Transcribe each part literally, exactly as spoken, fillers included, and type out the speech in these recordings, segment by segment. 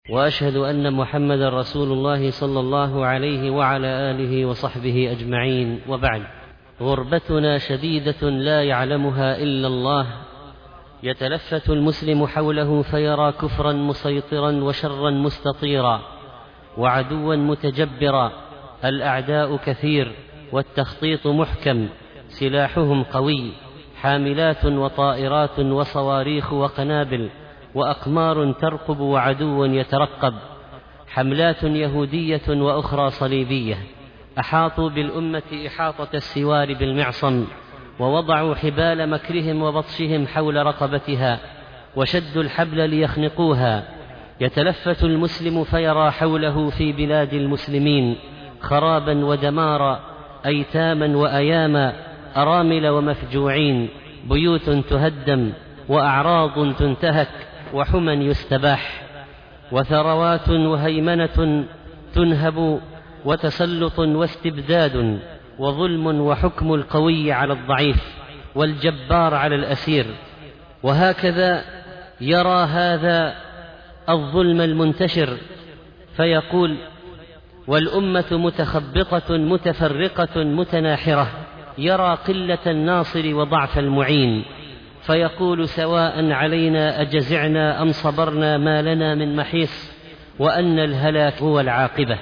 وأشهد أن محمدا رسول الله صلى الله عليه وعلى آله وصحبه أجمعين، وبعد. غربتنا شديدة لا يعلمها إلا الله، يتلفت المسلم حوله فيرى كفرا مسيطرا وشرا مستطيرا وعدوا متجبرا. الأعداء كثير والتخطيط محكم، سلاحهم قوي، حاملات وطائرات وصواريخ وقنابل وأقمار ترقب وعدو يترقب، حملات يهودية وأخرى صليبية. أحاطوا بالأمة إحاطة السوار بالمعصم، ووضعوا حبال مكرهم وبطشهم حول رقبتها، وشدوا الحبل ليخنقوها. يتلفت المسلم فيرى حوله في بلاد المسلمين خرابا ودمارا، أيتاما وأياما، أرامل ومفجوعين، بيوت تهدم وأعراض تنتهك وحمى يستباح، وثروات وهيمنة تنهب، وتسلط واستبداد وظلم وحكم القوي على الضعيف والجبار على الأسير. وهكذا يرى هذا الظلم المنتشر فيقول: والأمة متخبطة متفرقة متناحرة، يرى قلة الناصر وضعف المعين، فيقول: سواء علينا أجزعنا أم صبرنا ما لنا من محيص، وأن الهلاك هو العاقبة.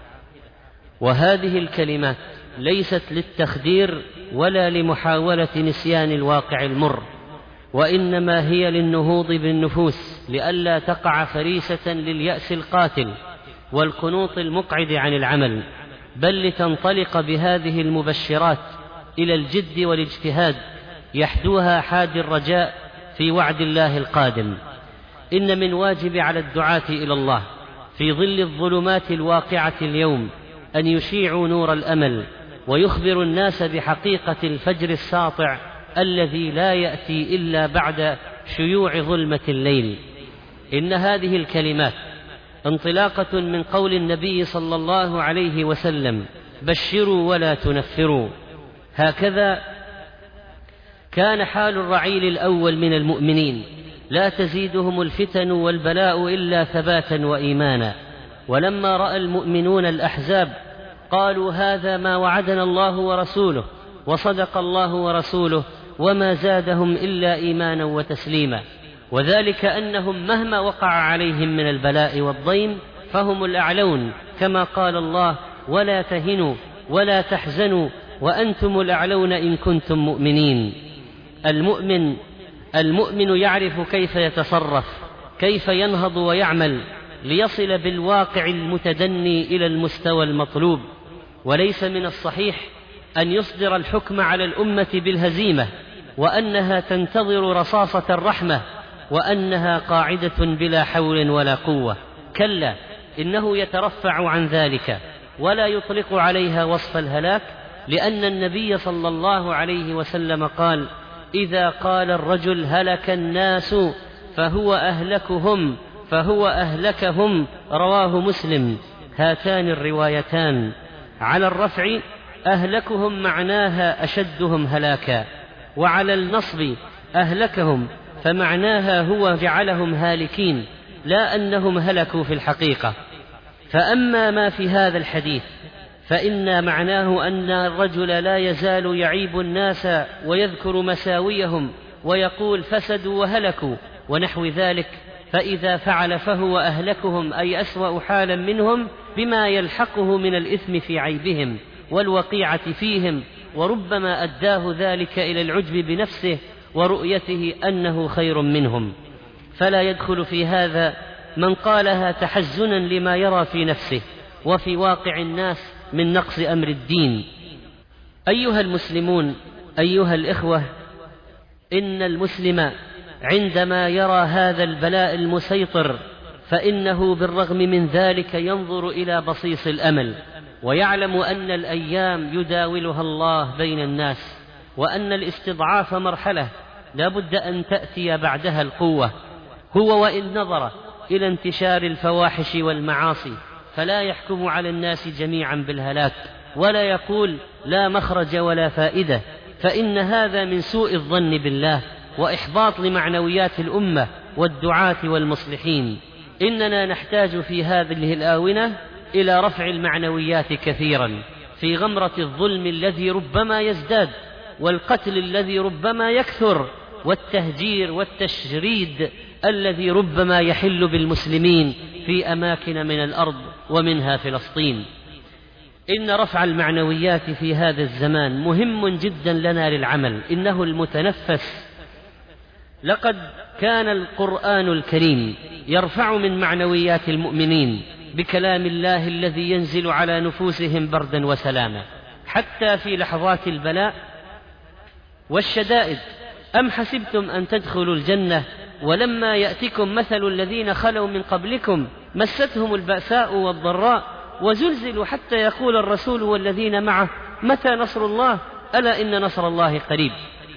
وهذه الكلمات ليست للتخدير ولا لمحاولة نسيان الواقع المر، وإنما هي للنهوض بالنفوس لئلا تقع فريسة لليأس القاتل والقنوط المقعد عن العمل، بل لتنطلق بهذه المبشرات إلى الجد والاجتهاد يحدوها حاد الرجاء في وعد الله القادم. إن من واجب على الدعاة إلى الله في ظل الظلمات الواقعة اليوم أن يشيعوا نور الأمل، ويخبروا الناس بحقيقة الفجر الساطع الذي لا يأتي إلا بعد شيوع ظلمة الليل. إن هذه الكلمات انطلاقة من قول النبي صلى الله عليه وسلم: بشروا ولا تنفروا. هكذا كان حال الرعيل الأول من المؤمنين، لا تزيدهم الفتن والبلاء إلا ثباتا وإيمانا. ولما رأى المؤمنون الأحزاب قالوا: هذا ما وعدنا الله ورسوله، وصدق الله ورسوله، وما زادهم إلا إيمانا وتسليما. وذلك أنهم مهما وقع عليهم من البلاء والضيم فهم الأعلون، كما قال الله: ولا تهنوا ولا تحزنوا وأنتم الأعلون إن كنتم مؤمنين. المؤمن المؤمن يعرف كيف يتصرف، كيف ينهض ويعمل ليصل بالواقع المتدني إلى المستوى المطلوب. وليس من الصحيح أن يصدر الحكم على الأمة بالهزيمة، وأنها تنتظر رصاصة الرحمة، وأنها قاعدة بلا حول ولا قوة. كلا، إنه يترفع عن ذلك ولا يطلق عليها وصف الهلاك، لأن النبي صلى الله عليه وسلم قال: إذا قال الرجل هلك الناس فهو أهلكهم فهو أهلكهم، رواه مسلم. هاتان الروايتان على الرفع أهلكهم معناها أشدهم هلاكا، وعلى النصب أهلكهم فمعناها هو جعلهم هالكين، لا أنهم هلكوا في الحقيقة. فأما ما في هذا الحديث فإن معناه أن الرجل لا يزال يعيب الناس ويذكر مساويهم ويقول: فسدوا وهلكوا ونحو ذلك، فإذا فعل فهو أهلكهم، أي أسوأ حالا منهم، بما يلحقه من الإثم في عيبهم والوقيعة فيهم، وربما أداه ذلك إلى العجب بنفسه ورؤيته أنه خير منهم. فلا يدخل في هذا من قالها تحزنا لما يرى في نفسه وفي واقع الناس من نقص أمر الدين. أيها المسلمون، أيها الإخوة، إن المسلم عندما يرى هذا البلاء المسيطر فإنه بالرغم من ذلك ينظر إلى بصيص الأمل، ويعلم أن الأيام يداولها الله بين الناس، وأن الاستضعاف مرحلة لا بد أن تأتي بعدها القوة. هو وإن نظر إلى انتشار الفواحش والمعاصي فلا يحكم على الناس جميعا بالهلاك، ولا يقول لا مخرج ولا فائدة، فإن هذا من سوء الظن بالله وإحباط لمعنويات الأمة والدعاة والمصلحين. إننا نحتاج في هذه الآونة إلى رفع المعنويات كثيرا في غمرة الظلم الذي ربما يزداد، والقتل الذي ربما يكثر، والتهجير والتشريد الذي ربما يحل بالمسلمين في أماكن من الأرض ومنها فلسطين. إن رفع المعنويات في هذا الزمان مهم جدا لنا للعمل، إنه المتنفس. لقد كان القرآن الكريم يرفع من معنويات المؤمنين بكلام الله الذي ينزل على نفوسهم بردا وسلاما حتى في لحظات البلاء والشدائد. أم حسبتم أن تدخلوا الجنة ولما يأتكم مثل الذين خلوا من قبلكم مستهم البأساء والضراء وزلزلوا حتى يقول الرسول والذين معه متى نصر الله ألا إن نصر الله قريب.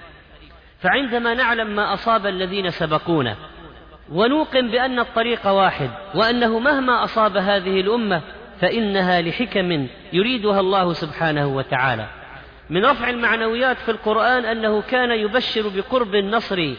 فعندما نعلم ما أصاب الذين سبقونا ونوقن بأن الطريق واحد وأنه مهما أصاب هذه الأمة فإنها لحكم يريدها الله سبحانه وتعالى. من رفع المعنويات في القرآن أنه كان يبشر بقرب النصر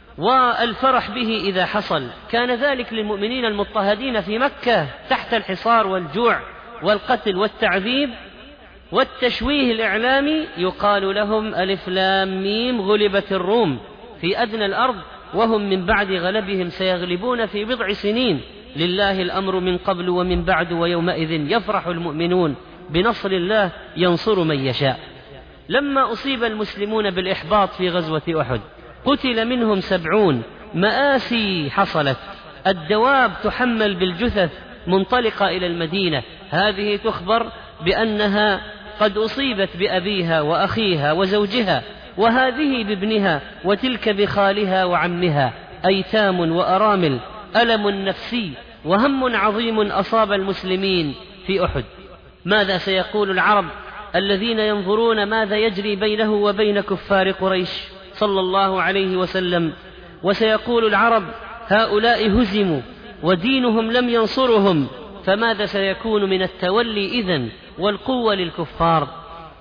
والفرح به إذا حصل. كان ذلك للمؤمنين المضطهدين في مكة تحت الحصار والجوع والقتل والتعذيب والتشويه الإعلامي، يقال لهم ألف لام ميم غلبت الروم في أدنى الأرض وهم من بعد غلبهم سيغلبون في بضع سنين، لله الأمر من قبل ومن بعد ويومئذ يفرح المؤمنون بنصر الله ينصر من يشاء. لما أصيب المسلمون بالإحباط في غزوة أحد قتل منهم سبعون، مآسي حصلت، الدواب تحمل بالجثث منطلقة إلى المدينة، هذه تخبر بأنها قد أصيبت بأبيها وأخيها وزوجها، وهذه بابنها، وتلك بخالها وعمها، أيتام وأرامل، ألم نفسي وهم عظيم أصاب المسلمين في أحد. ماذا سيقول العرب الذين ينظرون ماذا يجري بينه وبين كفار قريش صلى الله عليه وسلم؟ وسيقول العرب هؤلاء هزموا ودينهم لم ينصرهم، فماذا سيكون من التولي إذن والقوة للكفار؟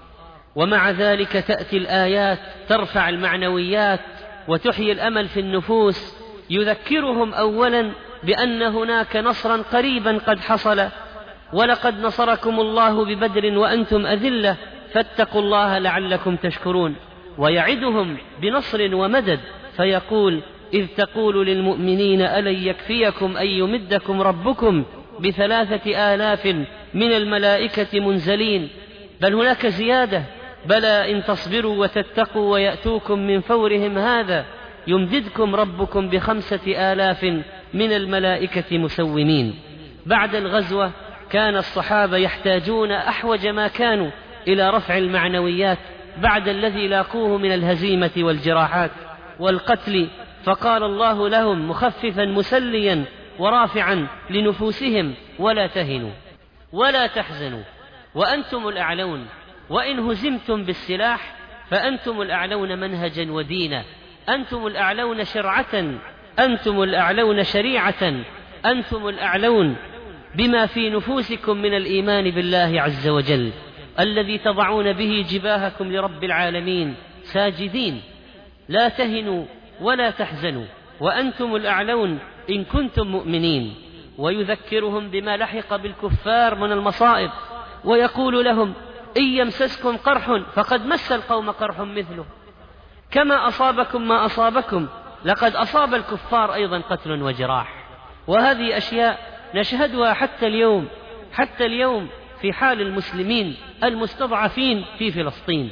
ومع ذلك تأتي الآيات ترفع المعنويات وتحيي الأمل في النفوس، يذكرهم أولا بأن هناك نصرا قريبا قد حصل، ولقد نصركم الله ببدر وأنتم أذلة فاتقوا الله لعلكم تشكرون، ويعدهم بنصر ومدد فيقول إذ تقول للمؤمنين ألن يكفيكم أن يمدكم ربكم بثلاثة آلاف من الملائكة منزلين، بل هناك زيادة، بلى إن تصبروا وتتقوا ويأتوكم من فورهم هذا يمددكم ربكم بخمسة آلاف من الملائكة مسومين. بعد الغزوة كان الصحابة يحتاجون أحوج ما كانوا إلى رفع المعنويات بعد الذي لاقوه من الهزيمة والجراحات والقتل، فقال الله لهم مخففا مسليا ورافعا لنفوسهم ولا تهنوا ولا تحزنوا وأنتم الأعلون، وإن هزمتم بالسلاح فأنتم الأعلون منهجا ودينا، أنتم الأعلون شرعة، أنتم الأعلون شريعة، أنتم الأعلون بما في نفوسكم من الإيمان بالله عز وجل الذي تضعون به جباهكم لرب العالمين ساجدين. لا تهنوا ولا تحزنوا وأنتم الأعلون إن كنتم مؤمنين. ويذكرهم بما لحق بالكفار من المصائب، ويقول لهم إن يمسسكم قرح فقد مس القوم قرح مثله، كما أصابكم ما أصابكم لقد أصاب الكفار أيضا قتل وجراح. وهذه أشياء نشهدها حتى اليوم حتى اليوم في حال المسلمين المستضعفين في فلسطين.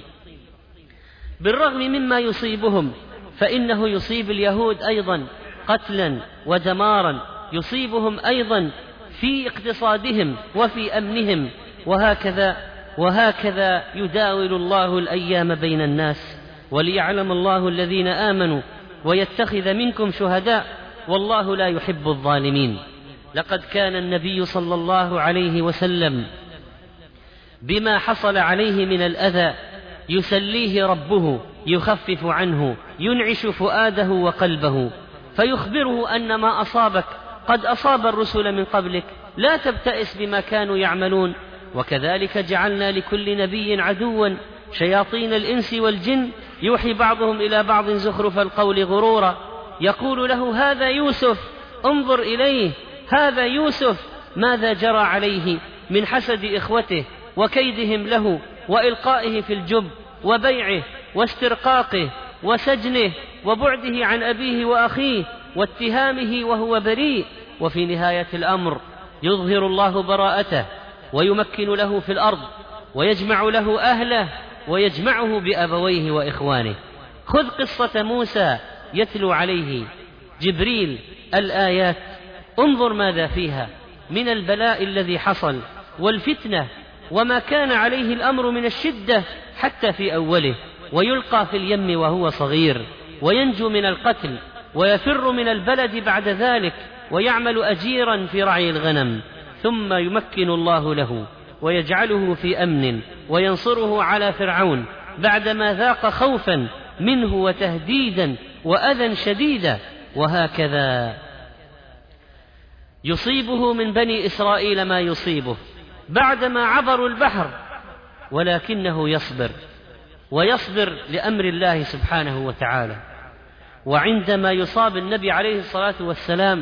بالرغم مما يصيبهم فإنه يصيب اليهود أيضا قتلا ودمارا، يصيبهم أيضا في اقتصادهم وفي أمنهم، وهكذا وهكذا يداول الله الأيام بين الناس، وليعلم الله الذين آمنوا ويتخذ منكم شهداء والله لا يحب الظالمين. لقد كان النبي صلى الله عليه وسلم بما حصل عليه من الأذى يسليه ربه، يخفف عنه، ينعش فؤاده وقلبه، فيخبره أن ما أصابك قد أصاب الرسل من قبلك، لا تبتئس بما كانوا يعملون. وكذلك جعلنا لكل نبي عدوا شياطين الإنس والجن يوحي بعضهم إلى بعض زخرف القول غرورا، يقول له هذا يوسف انظر إليه هذا يوسف ماذا جرى عليه من حسد إخوته وكيدهم له وإلقائه في الجب وبيعه واسترقاقه وسجنه وبعده عن أبيه وأخيه واتهامه وهو بريء، وفي نهاية الأمر يظهر الله براءته ويمكن له في الأرض ويجمع له أهله ويجمعه بأبويه وإخوانه. خذ قصة موسى يتلو عليه جبريل الآيات، انظر ماذا فيها من البلاء الذي حصل والفتنة وما كان عليه الأمر من الشدة حتى في أوله، ويلقى في اليم وهو صغير وينجو من القتل ويفر من البلد بعد ذلك ويعمل أجيرا في رعي الغنم، ثم يمكن الله له ويجعله في أمن وينصره على فرعون بعدما ذاق خوفا منه وتهديدا وأذى شديدا. وهكذا يصيبه من بني إسرائيل ما يصيبه بعدما عبروا البحر، ولكنه يصبر ويصبر لأمر الله سبحانه وتعالى. وعندما يصاب النبي عليه الصلاة والسلام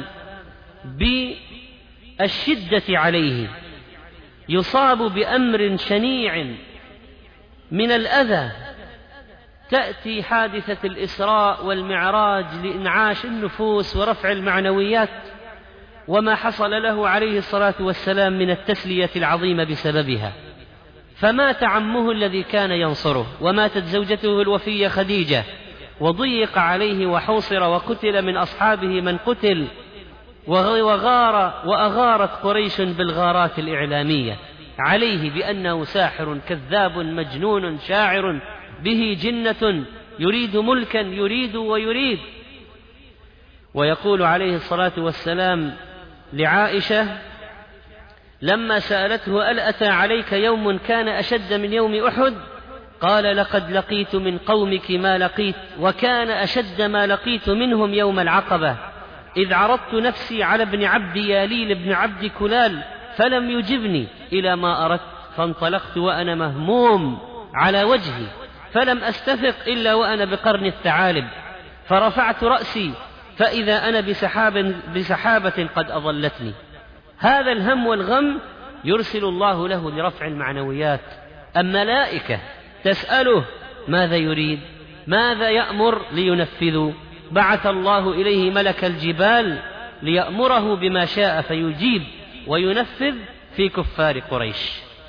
بالشدة عليه، يصاب بأمر شنيع من الأذى، تأتي حادثة الإسراء والمعراج لإنعاش النفوس ورفع المعنويات، وما حصل له عليه الصلاة والسلام من التسلية العظيمة بسببها. فمات عمه الذي كان ينصره، وماتت زوجته الوفية خديجة، وضيق عليه وحوصر وقتل من أصحابه من قتل، وغار وأغارت قريش بالغارات الإعلامية عليه بأنه ساحر كذاب مجنون شاعر به جنة يريد ملكا يريد ويريد. ويقول عليه الصلاة والسلام لعائشة لما سألته: أل أتى عليك يوم كان أشد من يوم أحد؟ قال: لقد لقيت من قومك ما لقيت، وكان أشد ما لقيت منهم يوم العقبة، إذ عرضت نفسي على ابن عبد ياليل بن عبد كلال فلم يجبني إلى ما أردت، فانطلقت وأنا مهموم على وجهي، فلم أستفق إلا وأنا بقرن الثعالب، فرفعت رأسي فإذا أنا بسحاب بسحابة قد أظلتني. هذا الهم والغم يرسل الله له لرفع المعنويات. الملائكة تسأله ماذا يريد، ماذا يأمر لينفذوا، بعث الله إليه ملك الجبال ليأمره بما شاء فيجيب وينفذ في كفار قريش.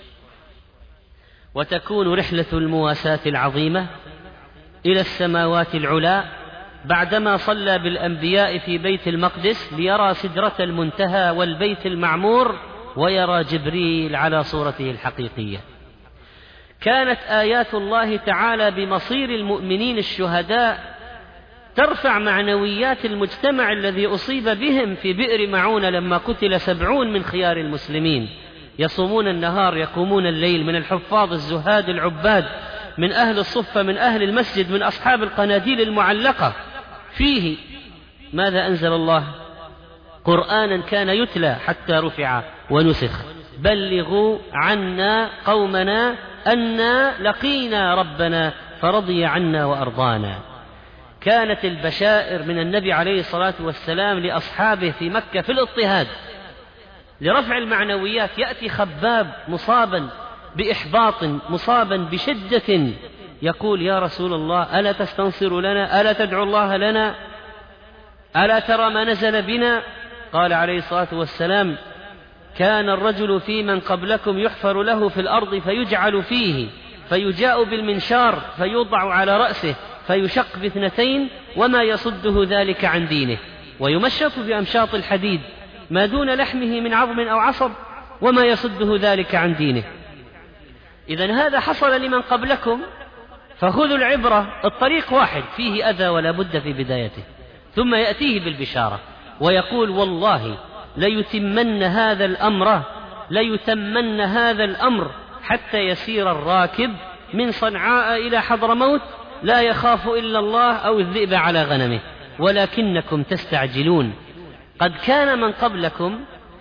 وتكون رحلة المواساة العظيمة إلى السماوات العلى بعدما صلى بالأنبياء في بيت المقدس ليرى سدرة المنتهى والبيت المعمور ويرى جبريل على صورته الحقيقية. كانت آيات الله تعالى بمصير المؤمنين الشهداء ترفع معنويات المجتمع الذي أصيب بهم في بئر معونة لما قتل سبعون من خيار المسلمين، يصومون النهار يقومون الليل، من الحفاظ الزهاد العباد، من أهل الصفة، من أهل المسجد، من أصحاب القناديل المعلقة. فيه ماذا أنزل الله؟ قرآنا كان يتلى حتى رفع ونسخ، بلغوا عنا قومنا أنا لقينا ربنا فرضي عنا وأرضانا. كانت البشائر من النبي عليه الصلاة والسلام لأصحابه في مكة في الاضطهاد لرفع المعنويات. يأتي خباب مصابا بإحباط مصابا بشدة يقول: يا رسول الله ألا تستنصر لنا، ألا تدعو الله لنا، ألا ترى ما نزل بنا؟ قال عليه الصلاة والسلام: كان الرجل في من قبلكم يحفر له في الأرض فيجعل فيه، فيجاء بالمنشار فيوضع على رأسه فيشق باثنتين وما يصده ذلك عن دينه، ويمشط بأمشاط الحديد ما دون لحمه من عظم أو عصب وما يصده ذلك عن دينه. إذن هذا حصل لمن قبلكم، فخذوا العبرة. الطريق واحد فيه أذى ولا بد في بدايته، ثم يأتيه بالبشارة ويقول: والله ليتمن هذا الأمر ليتمن هذا الأمر حتى يسير الراكب من صنعاء إلى حضرموت لا يخاف إلا الله أو الذئب على غنمه، ولكنكم تستعجلون. قد كان من قبلكم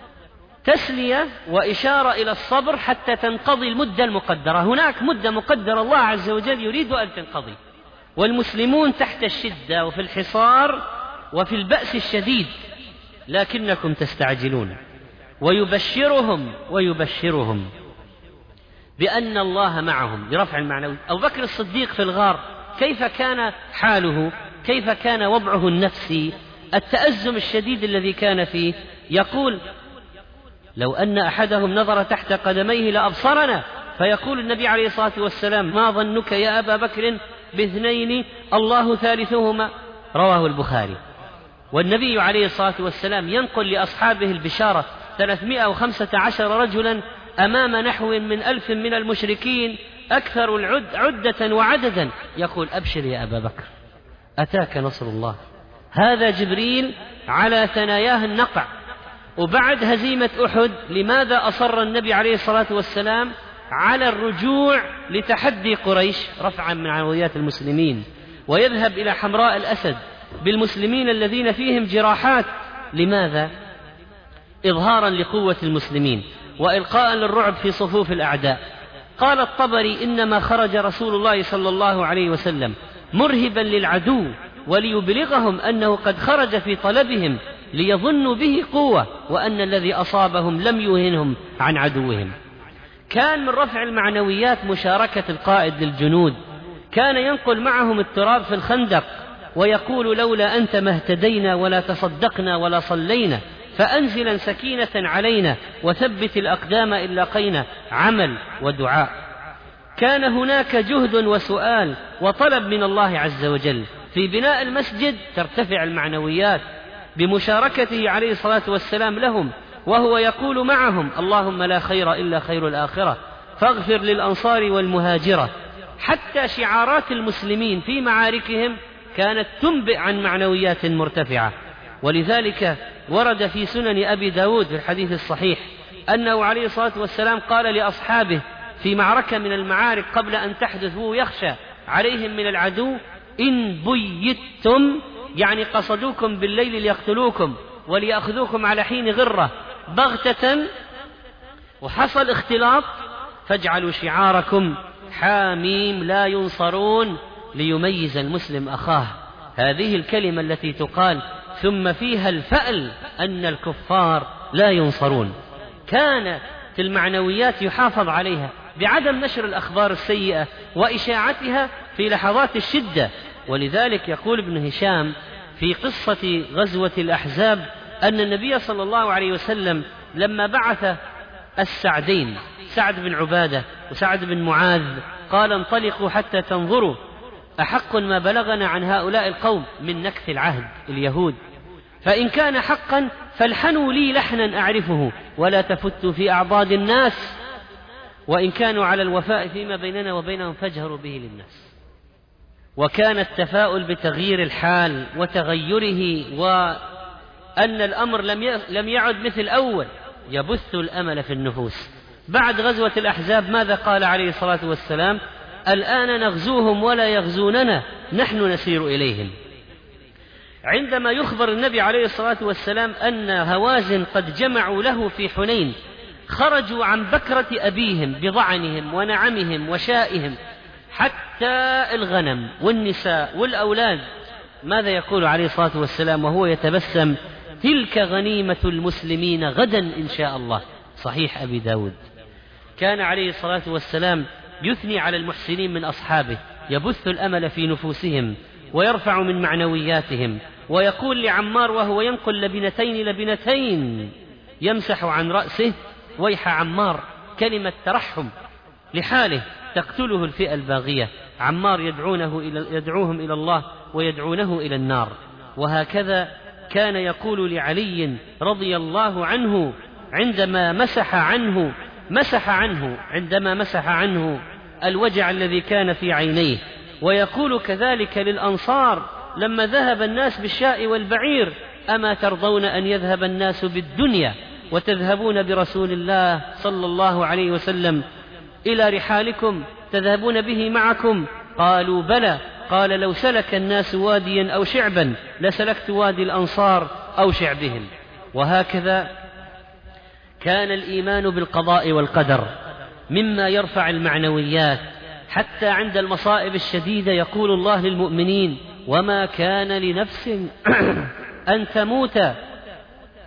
تسلية وإشارة إلى الصبر حتى تنقضي المدة المقدرة. هناك مدة مقدرة الله عز وجل يريد أن تنقضي، والمسلمون تحت الشدة وفي الحصار وفي البأس الشديد. لكنكم تستعجلون. ويبشرهم ويبشرهم بأن الله معهم برفع المعنوي. أبو بكر الصديق في الغار كيف كان حاله؟ كيف كان وضعه النفسي؟ التأزم الشديد الذي كان فيه. يقول: لو أن أحدهم نظر تحت قدميه لأبصرنا. فيقول النبي عليه الصلاة والسلام: ما ظنك يا أبا بكر باثنين الله ثالثهما؟ رواه البخاري. والنبي عليه الصلاة والسلام ينقل لأصحابه البشارة: ثلاثمائة وخمسة عشر رجلا أمام نحو من ألف من المشركين أكثر العد عدة وعددا. يقول: أبشر يا أبا بكر، أتاك نصر الله. هذا جبريل على ثناياه النقع. وبعد هزيمة أحد لماذا أصر النبي عليه الصلاة والسلام على الرجوع لتحدي قريش رفعا من معنويات المسلمين، ويذهب إلى حمراء الأسد بالمسلمين الذين فيهم جراحات؟ لماذا؟ إظهارا لقوة المسلمين وإلقاء للرعب في صفوف الأعداء. قال الطبري: إنما خرج رسول الله صلى الله عليه وسلم مرهبا للعدو وليبلغهم أنه قد خرج في طلبهم ليظنوا به قوة، وأن الذي أصابهم لم يهنهم عن عدوهم. كان من رفع المعنويات مشاركة القائد للجنود. كان ينقل معهم التراب في الخندق ويقول: لولا أنت ما اهتدينا ولا تصدقنا ولا صلينا، فأنزلا سكينة علينا وثبت الأقدام إن لقينا. عمل ودعاء. كان هناك جهد وسؤال وطلب من الله عز وجل. في بناء المسجد ترتفع المعنويات بمشاركته عليه الصلاة والسلام لهم، وهو يقول معهم: اللهم لا خير إلا خير الآخرة فاغفر للأنصار والمهاجرة. حتى شعارات المسلمين في معاركهم كانت تنبئ عن معنويات مرتفعة. ولذلك ورد في سنن أبي داود في الحديث الصحيح أنه عليه الصلاة والسلام قال لأصحابه في معركة من المعارك قبل أن تحدث وهو يخشى عليهم من العدو: إن بيتم، يعني قصدوكم بالليل ليقتلوكم وليأخذوكم على حين غرة بغتة وحصل اختلاط، فاجعلوا شعاركم حاميم لا ينصرون، ليميز المسلم أخاه. هذه الكلمة التي تقال ثم فيها الفأل أن الكفار لا ينصرون. كان في المعنويات يحافظ عليها بعدم نشر الأخبار السيئة وإشاعتها في لحظات الشدة. ولذلك يقول ابن هشام في قصة غزوة الأحزاب أن النبي صلى الله عليه وسلم لما بعث السعدين، سعد بن عبادة وسعد بن معاذ، قال: انطلقوا حتى تنظروا أحق ما بلغنا عن هؤلاء القوم من نكث العهد اليهود، فإن كان حقا فالحنوا لي لحنا أعرفه ولا تفتوا في أعضاد الناس، وإن كانوا على الوفاء فيما بيننا وبينهم فاجهروا به للناس. وكان التفاؤل بتغيير الحال وتغيره، وأن الأمر لم يعد مثل أول، يبث الأمل في النفوس. بعد غزوة الأحزاب ماذا قال عليه الصلاة والسلام؟ الآن نغزوهم ولا يغزوننا، نحن نسير إليهم. عندما يخبر النبي عليه الصلاة والسلام أن هوازن قد جمعوا له في حنين، خرجوا عن بكرة أبيهم بضعنهم ونعمهم وشائهم حتى الغنم والنساء والأولاد، ماذا يقول عليه الصلاة والسلام وهو يتبسم؟ تلك غنيمة المسلمين غدا إن شاء الله. صحيح أبي داود. كان عليه الصلاة والسلام يثني على المحسنين من أصحابه، يبث الأمل في نفوسهم ويرفع من معنوياتهم، ويقول لعمار وهو ينقل لبنتين لبنتين يمسح عن رأسه: ويح عمار، كلمة ترحم لحاله تقتله الفئة الباغية. عمار يدعونه إلى يدعوهم إلى الله ويدعونه إلى النار. وهكذا كان يقول لعلي رضي الله عنه عندما مسح عنه مسح عنه عندما مسح عنه الوجع الذي كان في عينيه، ويقول كذلك للأنصار لما ذهب الناس بالشاء والبعير: أما ترضون أن يذهب الناس بالدنيا وتذهبون برسول الله صلى الله عليه وسلم إلى رحالكم تذهبون به معكم؟ قالوا: بلى. قال: لو سلك الناس واديا أو شعبا لسلكت وادي الأنصار أو شعبهم. وهكذا كان الإيمان بالقضاء والقدر مما يرفع المعنويات. حتى عند المصائب الشديدة يقول الله للمؤمنين: وما كان لنفس أن تموت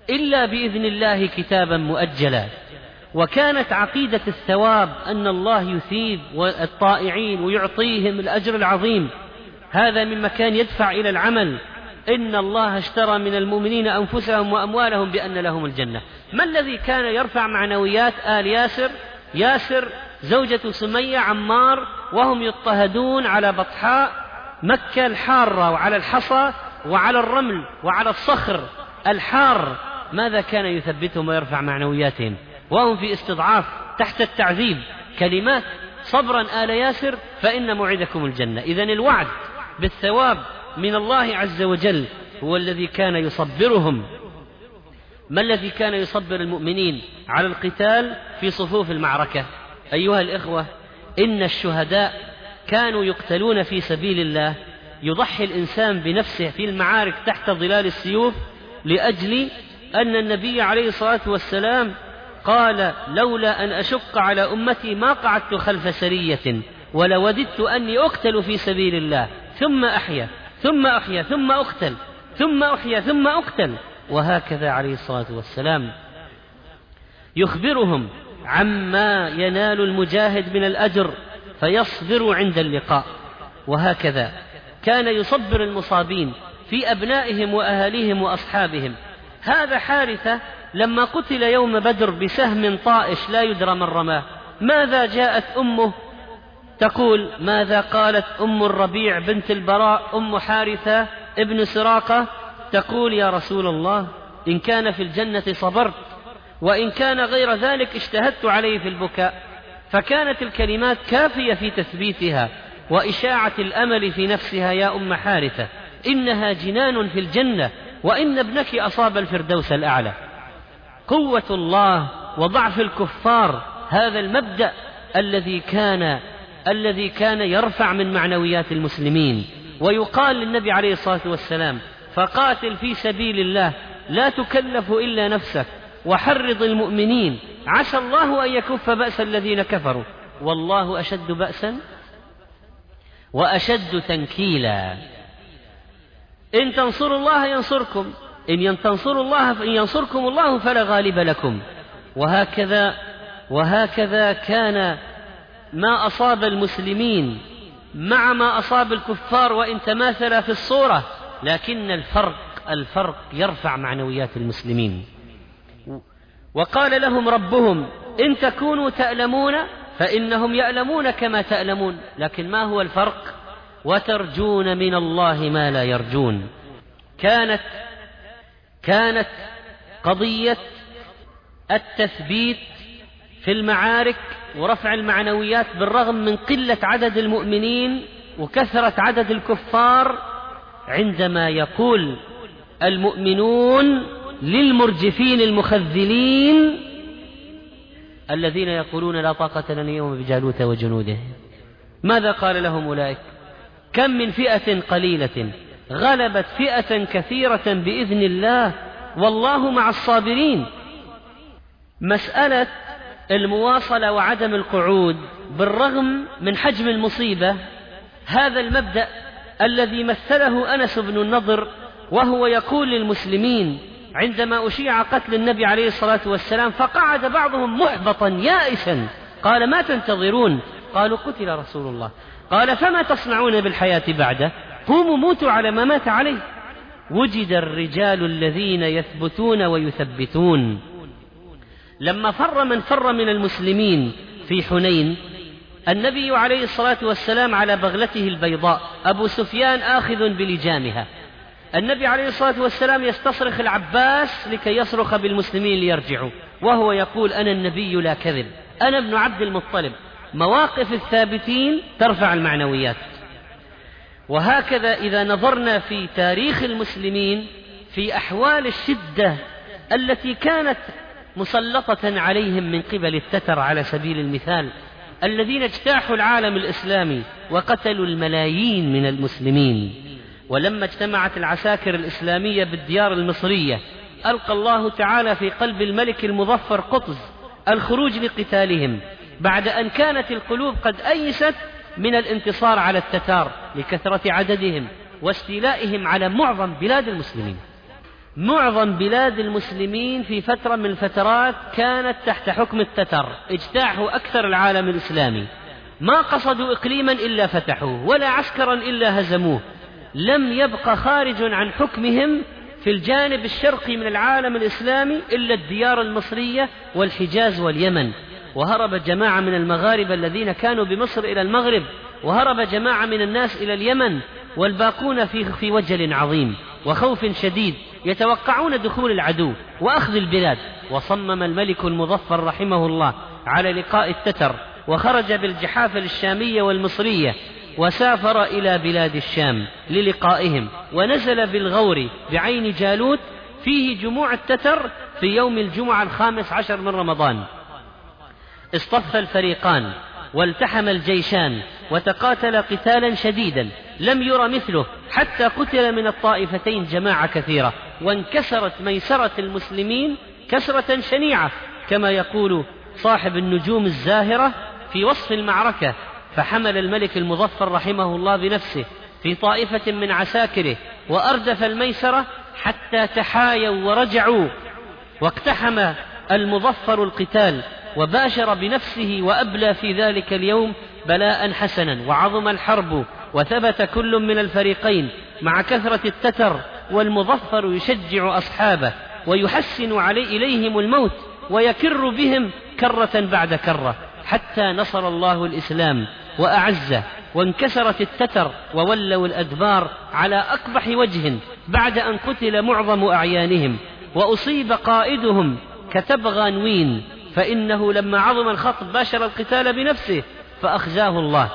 إلا بإذن الله كتابا مؤجلا. وكانت عقيدة الثواب أن الله يثيب الطائعين ويعطيهم الأجر العظيم، هذا مما كان يدفع إلى العمل. إن الله اشترى من المؤمنين أنفسهم وأموالهم بأن لهم الجنة. ما الذي كان يرفع معنويات آل ياسر؟ ياسر، زوجة سمية، عمار، وهم يضطهدون على بطحاء مكة الحارة وعلى الحصى وعلى الرمل وعلى الصخر الحار. ماذا كان يثبتهم ويرفع معنوياتهم وهم في استضعاف تحت التعذيب؟ كلمات: صبرا آل ياسر فإن موعدكم الجنة. إذن الوعد بالثواب من الله عز وجل هو الذي كان يصبرهم. ما الذي كان يصبر المؤمنين على القتال في صفوف المعركة؟ أيها الإخوة، إن الشهداء كانوا يقتلون في سبيل الله، يضحي الإنسان بنفسه في المعارك تحت ظلال السيوف لأجل أن النبي عليه الصلاة والسلام قال: لولا أن أشق على أمتي ما قعدت خلف سرية ولوددت أني أقتل في سبيل الله ثم أحيا ثم أحيا ثم أقتل ثم أحيا ثم أقتل. وهكذا عليه الصلاة والسلام يخبرهم عما ينال المجاهد من الأجر فيصبر عند اللقاء. وهكذا كان يصبر المصابين في أبنائهم وأهاليهم وأصحابهم. هذا حارثة لما قتل يوم بدر بسهم طائش لا يدرى من رماه، ماذا جاءت أمه تقول؟ ماذا قالت أم الربيع بنت البراء أم حارثة ابن سراقة؟ تقول: يا رسول الله، إن كان في الجنة صبرت، وإن كان غير ذلك اجتهدت عليه في البكاء. فكانت الكلمات كافية في تثبيتها وإشاعة الأمل في نفسها: يا أم حارثة، إنها جنان في الجنة، وإن ابنك أصاب الفردوس الأعلى. قوة الله وضعف الكفار، هذا المبدأ الذي كان الذي كان يرفع من معنويات المسلمين. ويقال للنبي عليه الصلاة والسلام: فقاتل في سبيل الله لا تكلف إلا نفسك وحرض المؤمنين عسى الله أن يكف بأس الذين كفروا والله أشد بأسا وأشد تنكيلا. إن تنصروا الله ينصركم، إن تنصروا الله إن ينصركم الله فلا غالب لكم. وهكذا وهكذا كان ما أصاب المسلمين مع ما أصاب الكفار، وإن تماثل في الصورة، لكن الفرق الفرق يرفع معنويات المسلمين. وقال لهم ربهم: إن تكونوا تألمون فإنهم يألمون كما تألمون، لكن ما هو الفرق؟ وترجون من الله ما لا يرجون. كانت كانت قضية التثبيت في المعارك ورفع المعنويات بالرغم من قلة عدد المؤمنين وكثرة عدد الكفار، عندما يقول المؤمنون للمرجفين المخذلين الذين يقولون: لا طاقة لنا اليوم بجالوت وجنوده. ماذا قال لهم أولئك؟ كم من فئة قليلة غلبت فئة كثيرة بإذن الله والله مع الصابرين. مسألة المواصلة وعدم القعود بالرغم من حجم المصيبة، هذا المبدأ الذي مثله أنس بن النضر وهو يقول للمسلمين عندما أشيع قتل النبي عليه الصلاة والسلام فقعد بعضهم محبطا يائسا، قال: ما تنتظرون؟ قالوا: قتل رسول الله. قال: فما تصنعون بالحياة بعده؟ قوموا موتوا على ما مات عليه. وجد الرجال الذين يثبتون ويثبتون. لما فر من فر من المسلمين في حنين، النبي عليه الصلاة والسلام على بغلته البيضاء، أبو سفيان آخذ بلجامها، النبي عليه الصلاة والسلام يستصرخ العباس لكي يصرخ بالمسلمين ليرجعوا، وهو يقول: أنا النبي لا كذب، أنا ابن عبد المطلب. مواقف الثابتين ترفع المعنويات. وهكذا إذا نظرنا في تاريخ المسلمين في أحوال الشدة التي كانت مسلطة عليهم من قبل التتر على سبيل المثال، الذين اجتاحوا العالم الإسلامي وقتلوا الملايين من المسلمين، ولما اجتمعت العساكر الإسلامية بالديار المصرية ألقى الله تعالى في قلب الملك المظفر قطز الخروج لقتالهم، بعد أن كانت القلوب قد أيست من الانتصار على التتار لكثرة عددهم واستيلائهم على معظم بلاد المسلمين. معظم بلاد المسلمين في فترة من الفترات كانت تحت حكم التتر، اجتاحوا أكثر العالم الإسلامي، ما قصدوا إقليما إلا فتحوه، ولا عسكرا إلا هزموه، لم يبق خارج عن حكمهم في الجانب الشرقي من العالم الإسلامي إلا الديار المصرية والحجاز واليمن. وهرب جماعة من المغاربة الذين كانوا بمصر إلى المغرب، وهرب جماعة من الناس إلى اليمن، والباقون في, في وجل عظيم وخوف شديد يتوقعون دخول العدو وأخذ البلاد. وصمم الملك المظفر رحمه الله على لقاء التتر، وخرج بالجحافل الشامية والمصرية وسافر إلى بلاد الشام للقائهم، ونزل بالغور بعين جالوت فيه جموع التتر في يوم الجمعة الخامس عشر من رمضان. اصطف الفريقان والتحم الجيشان وتقاتل قتالا شديدا لم ير مثله، حتى قتل من الطائفتين جماعة كثيرة، وانكسرت ميسرة المسلمين كسرة شنيعة كما يقول صاحب النجوم الزاهرة في وصف المعركة. فحمل الملك المظفر رحمه الله بنفسه في طائفة من عساكره وأردف الميسرة حتى تحايوا ورجعوا، واقتحم المظفر القتال وباشر بنفسه وأبلى في ذلك اليوم بلاء حسنا، وعظم الحرب وثبت كل من الفريقين مع كثرة التتر، والمظفر يشجع أصحابه ويحسن علي إليهم الموت ويكر بهم كرة بعد كرة، حتى نصر الله الإسلام وأعزه، وانكسرت التتر وولوا الأدبار على أقبح وجه بعد أن قتل معظم أعيانهم، وأصيب قائدهم كتبغانوين، فإنه لما عظم الخطب باشر القتال بنفسه فأخزاه الله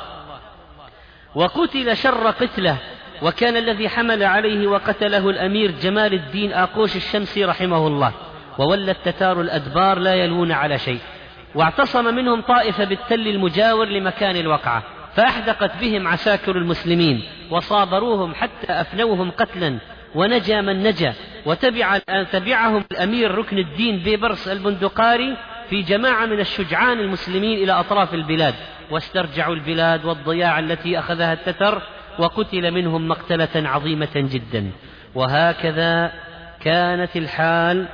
وقتل شر قتله. وكان الذي حمل عليه وقتله الأمير جمال الدين آقوش الشمسي رحمه الله. وولى التتار الأدبار لا يلون على شيء، واعتصم منهم طائفة بالتل المجاور لمكان الوقعة، فأحدقت بهم عساكر المسلمين وصابروهم حتى أفنوهم قتلا، ونجا من نجا. وتبع تبعهم الأمير ركن الدين بيبرس البندقاري في جماعة من الشجعان المسلمين إلى أطراف البلاد، واسترجعوا البلاد والضياع التي أخذها التتر، وقتل منهم مقتلة عظيمة جدا. وهكذا كانت الحال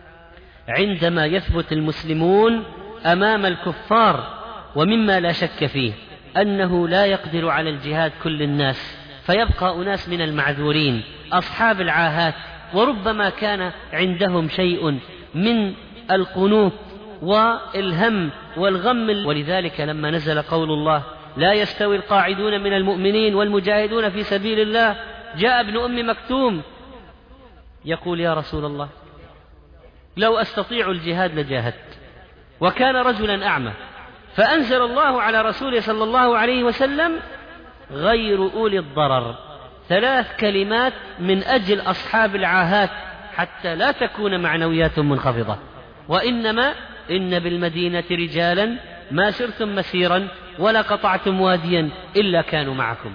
عندما يثبت المسلمون أمام الكفار. ومما لا شك فيه أنه لا يقدر على الجهاد كل الناس، فيبقى أناس من المعذورين أصحاب العاهات، وربما كان عندهم شيء من القنوط والهم والغم. ولذلك لما نزل قول الله لا يستوي القاعدون من المؤمنين والمجاهدون في سبيل الله، جاء ابن أم مكتوم يقول يا رسول الله لو أستطيع الجهاد لجاهدت، وكان رجلا أعمى، فأنزل الله على رسوله صلى الله عليه وسلم غير أولي الضرر، ثلاث كلمات من أجل أصحاب العاهات حتى لا تكون معنويات منخفضة. وإنما إن بالمدينة رجالا ما سرتم مسيرا ولا قطعتم واديا إلا كانوا معكم.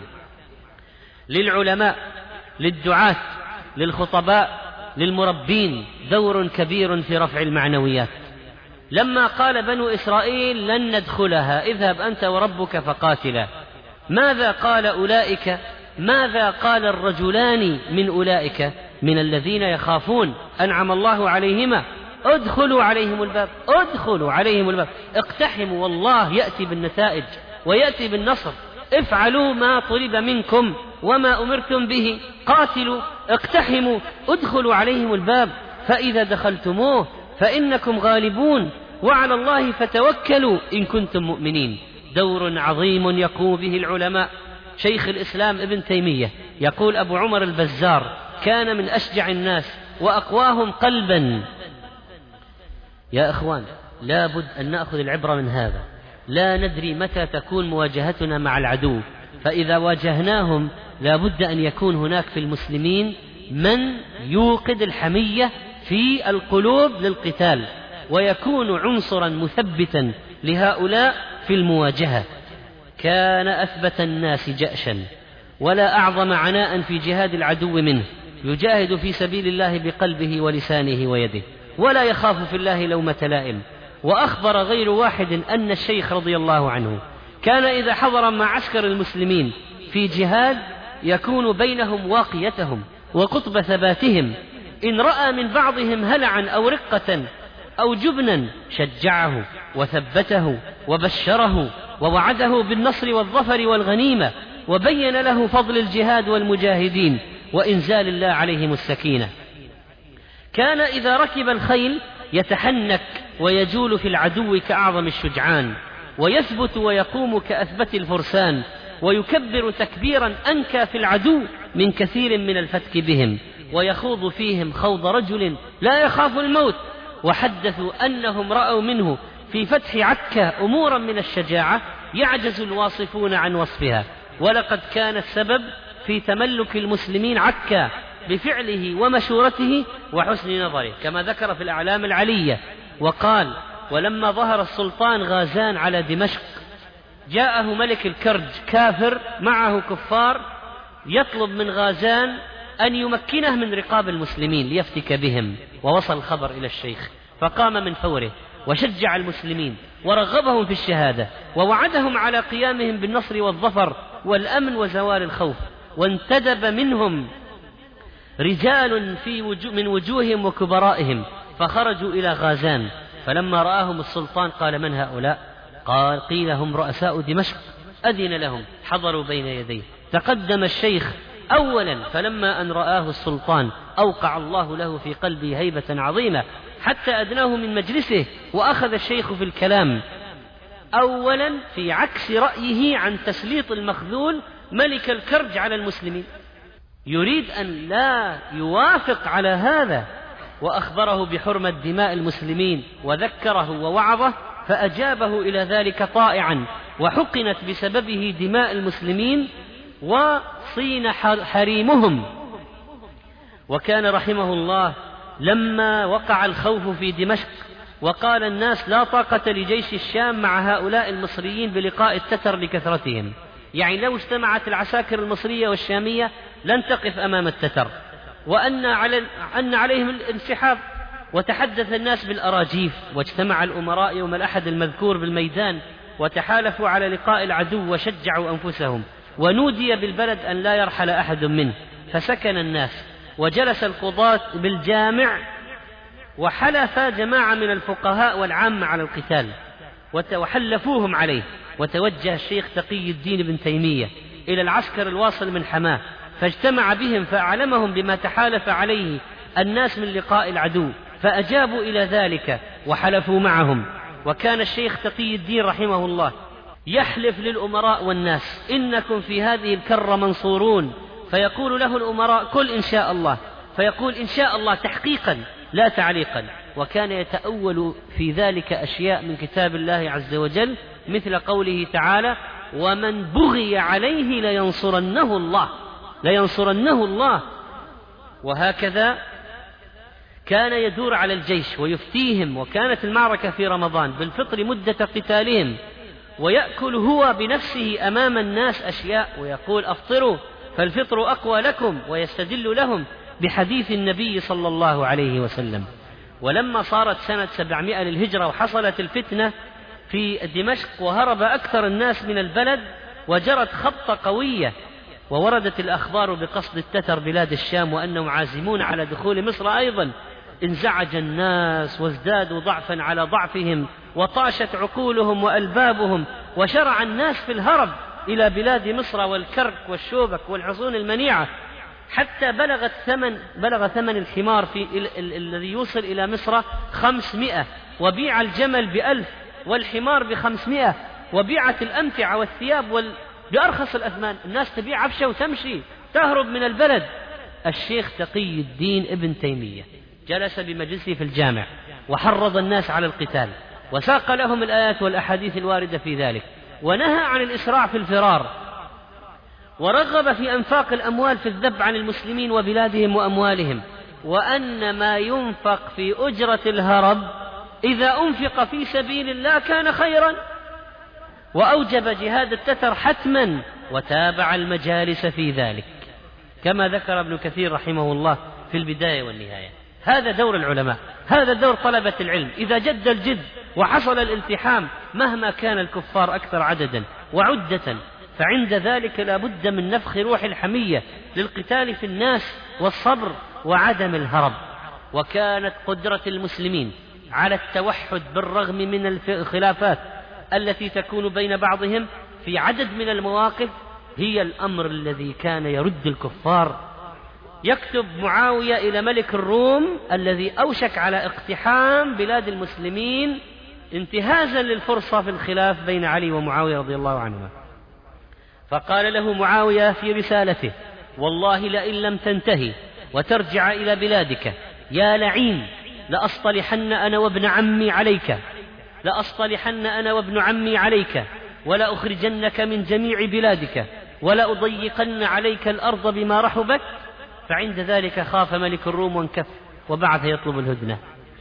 للعلماء، للدعاة، للخطباء، للمربين دور كبير في رفع المعنويات. لما قال بنو إسرائيل لن ندخلها اذهب أنت وربك فقاتلا، ماذا قال أولئك؟ ماذا قال الرجلان من أولئك من الذين يخافون أنعم الله عليهما؟ ادخلوا عليهم الباب، ادخلوا عليهم الباب، اقتحموا، والله يأتي بالنتائج ويأتي بالنصر. افعلوا ما طلب منكم وما أمرتم به، قاتلوا، اقتحموا، ادخلوا عليهم الباب، فإذا دخلتموه فإنكم غالبون، وعلى الله فتوكلوا إن كنتم مؤمنين. دور عظيم يقوم به العلماء. شيخ الإسلام ابن تيمية يقول أبو عمر البزار كان من أشجع الناس وأقواهم قلبا. يا أخوان، لا بد أن نأخذ العبرة من هذا. لا ندري متى تكون مواجهتنا مع العدو، فإذا واجهناهم لا بد أن يكون هناك في المسلمين من يوقد الحمية في القلوب للقتال، ويكون عنصرا مثبتا لهؤلاء في المواجهة. كان أثبت الناس جأشا ولا أعظم عناء في جهاد العدو منه، يجاهد في سبيل الله بقلبه ولسانه ويده، ولا يخاف في الله لومة لائم. وأخبر غير واحد أن الشيخ رضي الله عنه كان إذا حضر مع عسكر المسلمين في جهاد يكون بينهم واقيتهم وقطب ثباتهم، إن رأى من بعضهم هلعا أو رقة أو جبنا شجعه وثبته وبشره ووعده بالنصر والظفر والغنيمة، وبين له فضل الجهاد والمجاهدين وإنزال الله عليهم السكينة. كان إذا ركب الخيل يتحنك ويجول في العدو كأعظم الشجعان، ويثبت ويقوم كأثبت الفرسان، ويكبر تكبيرا أنكى في العدو من كثير من الفتك بهم، ويخوض فيهم خوض رجل لا يخاف الموت. وحدثوا أنهم رأوا منه في فتح عكا أمورا من الشجاعة يعجز الواصفون عن وصفها، ولقد كان السبب في تملك المسلمين عكا بفعله ومشورته وحسن نظره، كما ذكر في الأعلام العلية. وقال: ولما ظهر السلطان غازان على دمشق جاءه ملك الكرج كافر معه كفار يطلب من غازان أن يمكنه من رقاب المسلمين ليفتك بهم، ووصل الخبر إلى الشيخ فقام من فوره وشجع المسلمين ورغبهم في الشهادة، ووعدهم على قيامهم بالنصر والظفر والأمن وزوال الخوف. وانتدب منهم رجال في وجو من وجوههم وكبرائهم فخرجوا إلى غازان، فلما رآهم السلطان قال: من هؤلاء؟ قال: قيل: هم رؤساء دمشق. أذن لهم، حضروا بين يديه. تقدم الشيخ أولا، فلما أن رآه السلطان أوقع الله له في قلبه هيبة عظيمة حتى أدناه من مجلسه، وأخذ الشيخ في الكلام أولا في عكس رأيه عن تسليط المخذول ملك الكرج على المسلمين، يريد أن لا يوافق على هذا، وأخبره بحرمة دماء المسلمين وذكره ووعظه، فأجابه إلى ذلك طائعا، وحقنت بسببه دماء المسلمين وصين حريمهم. وكان رحمه الله لما وقع الخوف في دمشق وقال الناس: لا طاقة لجيش الشام مع هؤلاء المصريين بلقاء التتر لكثرتهم، يعني لو اجتمعت العساكر المصرية والشامية لن تقف أمام التتر، وأن على أن عليهم الانسحاب. وتحدث الناس بالأراجيف، واجتمع الأمراء يوم الأحد المذكور بالميدان وتحالفوا على لقاء العدو وشجعوا أنفسهم، ونودي بالبلد أن لا يرحل أحد منه، فسكن الناس. وجلس القضاة بالجامع وحلف جماعة من الفقهاء والعامة على القتال وحلفوهم عليه. وتوجه الشيخ تقي الدين بن تيمية إلى العسكر الواصل من حماه، فاجتمع بهم فأعلمهم بما تحالف عليه الناس من لقاء العدو، فأجابوا إلى ذلك وحلفوا معهم. وكان الشيخ تقي الدين رحمه الله يحلف للأمراء والناس: إنكم في هذه الكرة منصورون، فيقول له الأمراء: قل إن شاء الله، فيقول: إن شاء الله تحقيقا لا تعليقا. وكان يتأول في ذلك أشياء من كتاب الله عز وجل، مثل قوله تعالى: ومن بغي عليه لينصرنه الله لينصرنه الله. وهكذا كان يدور على الجيش ويفتيهم، وكانت المعركة في رمضان بالفطر مدة قتالهم، ويأكل هو بنفسه أمام الناس أشياء ويقول: أفطروا فالفطر أقوى لكم، ويستدل لهم بحديث النبي صلى الله عليه وسلم. ولما صارت سنة سبعمائة للهجرة وحصلت الفتنة في دمشق وهرب أكثر الناس من البلد، وجرت خطة قوية ووردت الأخبار بقصد التتر بلاد الشام وأنهم عازمون على دخول مصر أيضا، انزعج الناس وازدادوا ضعفا على ضعفهم، وطاشت عقولهم وألبابهم، وشرع الناس في الهرب إلى بلاد مصر والكرك والشوبك والحصون المنيعة، حتى بلغ الثمن بلغ ثمن الحمار في ال- ال- الذي يوصل إلى مصر خمسمائة، وبيع الجمل بألف والحمار بخمسمائة، وبيعت الأمتعة والثياب وال... بأرخص الأثمان. الناس تبيع عفشة وتمشي تهرب من البلد. الشيخ تقي الدين ابن تيمية جلس بمجلسه في الجامع وحرض الناس على القتال، وساق لهم الآيات والأحاديث الواردة في ذلك، ونهى عن الإسراع في الفرار، ورغب في أنفاق الأموال في الذب عن المسلمين وبلادهم وأموالهم، وأن ما ينفق في أجرة الهرب إذا أنفق في سبيل الله كان خيرا، وأوجب جهاد التتر حتما، وتابع المجالس في ذلك، كما ذكر ابن كثير رحمه الله في البداية والنهاية. هذا دور العلماء، هذا دور طلبة العلم. إذا جد الجد وحصل الالتحام مهما كان الكفار أكثر عددا وعدة، فعند ذلك لا بد من نفخ روح الحمية للقتال في الناس والصبر وعدم الهرب. وكانت قدرة المسلمين على التوحد بالرغم من الخلافات التي تكون بين بعضهم في عدد من المواقف هي الأمر الذي كان يرد الكفار. يكتب معاوية إلى ملك الروم الذي أوشك على اقتحام بلاد المسلمين انتهازا للفرصة في الخلاف بين علي ومعاوية رضي الله عنهما، فقال له معاوية في رسالته: والله لئن لم تنتهي وترجع إلى بلادك يا لعين لأصطلحن أنا وابن عمي عليك لأصطلحن أنا وابن عمي عليك ولأخرجنك من جميع بلادك ولأضيقن عليك الأرض بما رحبت. فعند ذلك خاف ملك الروم وانكف وبعث يطلب الهدنة.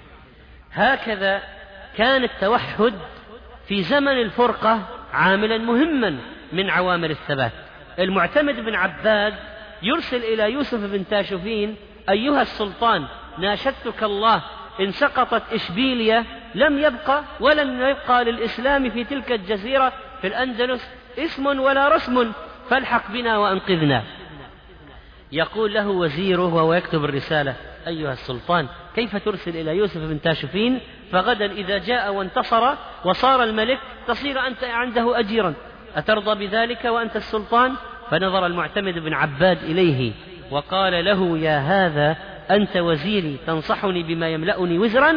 هكذا كان التوحد في زمن الفرقة عاملا مهما من عوامل الثبات. المعتمد بن عباد يرسل إلى يوسف بن تاشفين: أيها السلطان ناشدتك الله إن سقطت إشبيلية لم يبقى ولن يبقى للإسلام في تلك الجزيرة في الأندلس اسم ولا رسم فالحق بنا وأنقذنا. يقول له وزيره وهو يكتب الرسالة: أيها السلطان كيف ترسل إلى يوسف بن تاشفين فغدا إذا جاء وانتصر وصار الملك تصير أنت عنده أجيرا، أترضى بذلك وأنت السلطان؟ فنظر المعتمد بن عباد إليه وقال له: يا هذا أنت وزيري تنصحني بما يملأني وزرا؟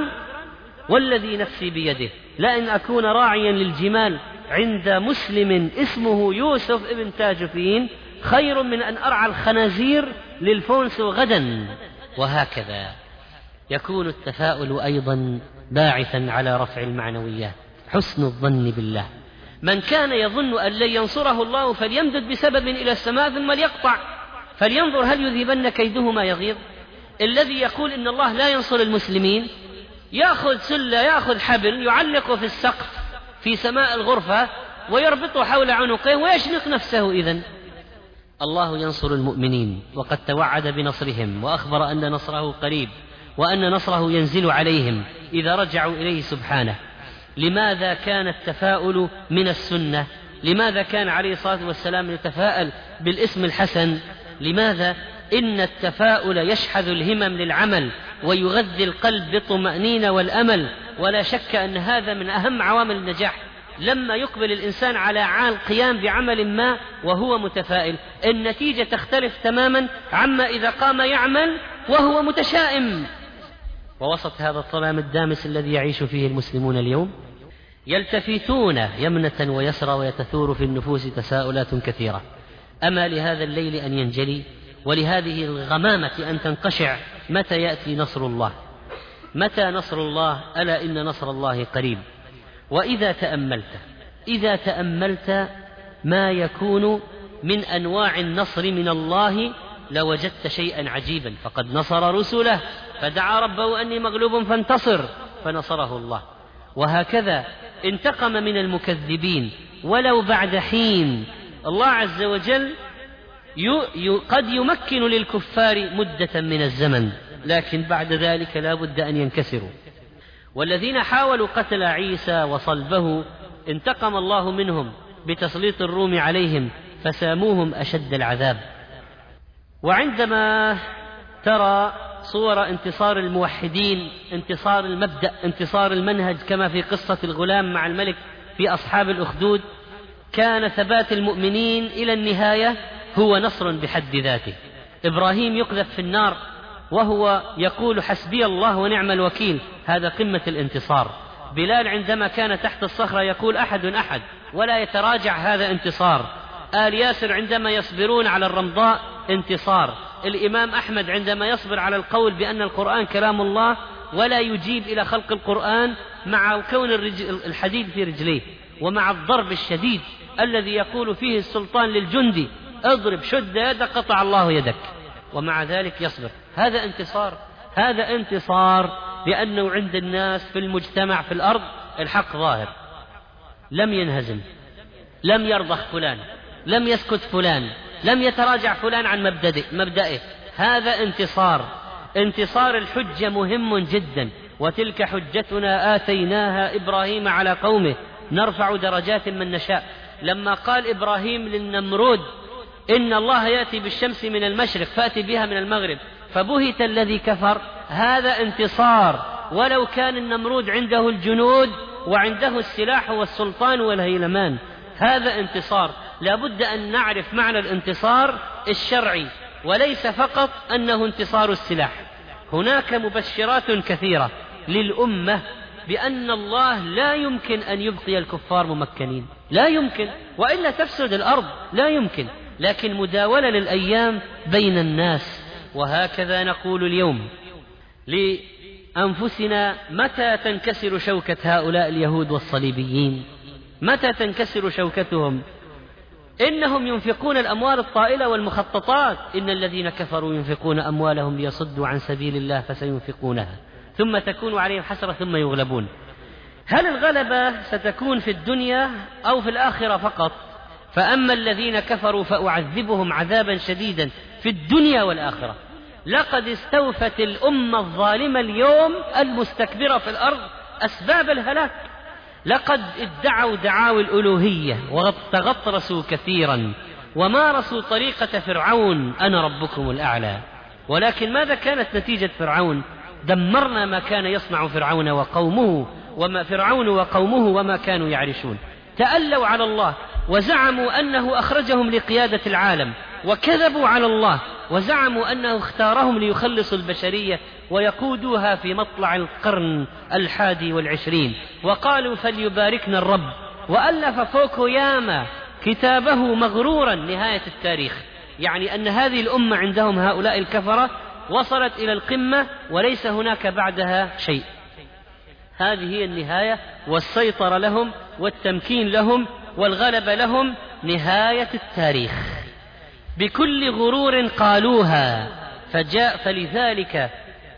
والذي نفسي بيده لأن أكون راعيا للجمال عند مسلم اسمه يوسف بن تاشفين خير من أن أرعى الخنازير للفونس غدا. وهكذا يكون التفاؤل أيضا باعثا على رفع المعنويات. حسن الظن بالله، من كان يظن أن لن ينصره الله فليمدد بسبب إلى السماء ثم ليقطع فلينظر هل يذهبن كيده ما يغيظ. الذي يقول إن الله لا ينصر المسلمين يأخذ سلة يأخذ حبل يعلقه في السقف في سماء الغرفة ويربطه حول عنقه ويشنق نفسه. إذن الله ينصر المؤمنين وقد توعد بنصرهم وأخبر أن نصره قريب وأن نصره ينزل عليهم إذا رجعوا إليه سبحانه. لماذا كان التفاؤل من السنة؟ لماذا كان عليه الصلاة والسلام يتفاءل بالاسم الحسن؟ لماذا؟ إن التفاؤل يشحذ الهمم للعمل ويغذي القلب بالطمأنينة والأمل، ولا شك أن هذا من أهم عوامل النجاح. لما يقبل الإنسان على عال قيام بعمل ما وهو متفائل النتيجة تختلف تماما عما إذا قام يعمل وهو متشائم. ووسط هذا الظلام الدامس الذي يعيش فيه المسلمون اليوم يلتفتون يمنة ويسرى ويتثور في النفوس تساؤلات كثيرة: أما لهذا الليل أن ينجلي ولهذه الغمامة أن تنقشع؟ متى يأتي نصر الله؟ متى نصر الله؟ ألا إن نصر الله قريب. وإذا تأملت إذا تأملت ما يكون من أنواع النصر من الله لوجدت شيئا عجيبا. فقد نصر رسله فدعا ربه أني مغلوب فانتصر فنصره الله. وهكذا انتقم من المكذبين ولو بعد حين. الله عز وجل قد يمكن للكفار مدة من الزمن لكن بعد ذلك لا بد أن ينكسروا. والذين حاولوا قتل عيسى وصلبه انتقم الله منهم بتسليط الروم عليهم فساموهم أشد العذاب. وعندما ترى صور انتصار الموحدين، انتصار المبدأ، انتصار المنهج كما في قصة الغلام مع الملك في أصحاب الأخدود، كان ثبات المؤمنين إلى النهاية هو نصر بحد ذاته. إبراهيم يقذف في النار وهو يقول حسبي الله ونعم الوكيل، هذا قمة الانتصار. بلال عندما كان تحت الصخرة يقول أحد أحد ولا يتراجع، هذا انتصار. آل ياسر عندما يصبرون على الرمضاء انتصار. الإمام أحمد عندما يصبر على القول بأن القرآن كلام الله ولا يجيب إلى خلق القرآن مع كون الحديد في رجليه ومع الضرب الشديد الذي يقول فيه السلطان للجندي اضرب شد يدك قطع الله يدك، ومع ذلك يصبر. هذا انتصار. هذا انتصار لأنه عند الناس في المجتمع في الأرض الحق ظاهر، لم ينهزم، لم يرضخ فلان، لم يسكت فلان، لم يتراجع فلان عن مبدئه. هذا انتصار. انتصار الحجة مهم جدا. وتلك حجتنا آتيناها إبراهيم على قومه نرفع درجات من نشاء. لما قال إبراهيم للنمرود إن الله يأتي بالشمس من المشرق فأتي بها من المغرب فبهت الذي كفر هذا انتصار، ولو كان النمرود عنده الجنود وعنده السلاح والسلطان والهيلمان، هذا انتصار. لا بد أن نعرف معنى الانتصار الشرعي، وليس فقط أنه انتصار السلاح. هناك مبشرات كثيرة للأمة بأن الله لا يمكن أن يبقي الكفار ممكنين، لا يمكن، وإلا تفسد الأرض، لا يمكن، لكن مداولة للأيام بين الناس. وهكذا نقول اليوم لأنفسنا: متى تنكسر شوكة هؤلاء اليهود والصليبيين؟ متى تنكسر شوكتهم؟ إنهم ينفقون الأموال الطائلة والمخططات. إن الذين كفروا ينفقون أموالهم ليصدوا عن سبيل الله فسينفقونها ثم تكون عليهم حسرة ثم يغلبون. هل الغلبة ستكون في الدنيا أو في الآخرة فقط؟ فأما الذين كفروا فأعذبهم عذابا شديدا في الدنيا والآخرة. لقد استوفت الأمة الظالمة اليوم المستكبرة في الأرض أسباب الهلاك. لقد ادعوا دعاوى الألوهية وتغطرسوا كثيرا ومارسوا طريقة فرعون: أنا ربكم الأعلى. ولكن ماذا كانت نتيجة فرعون؟ دمرنا ما كان يصنع فرعون وقومه وما فرعون وقومه وما كانوا يعرشون. تألوا على الله وزعموا أنه أخرجهم لقيادة العالم، وكذبوا على الله وزعموا أنه اختارهم ليخلصوا البشرية ويقودوها في مطلع القرن الحادي والعشرين. وقالوا: فليباركنا الرب. وألف فوكوياما كتابه مغرورا نهاية التاريخ، يعني أن هذه الأمة عندهم هؤلاء الكفرة وصلت إلى القمة وليس هناك بعدها شيء. هذه هي النهاية، والسيطرة لهم والتمكين لهم والغلبة لهم نهاية التاريخ. بكل غرور قالوها، فجاء فلذلك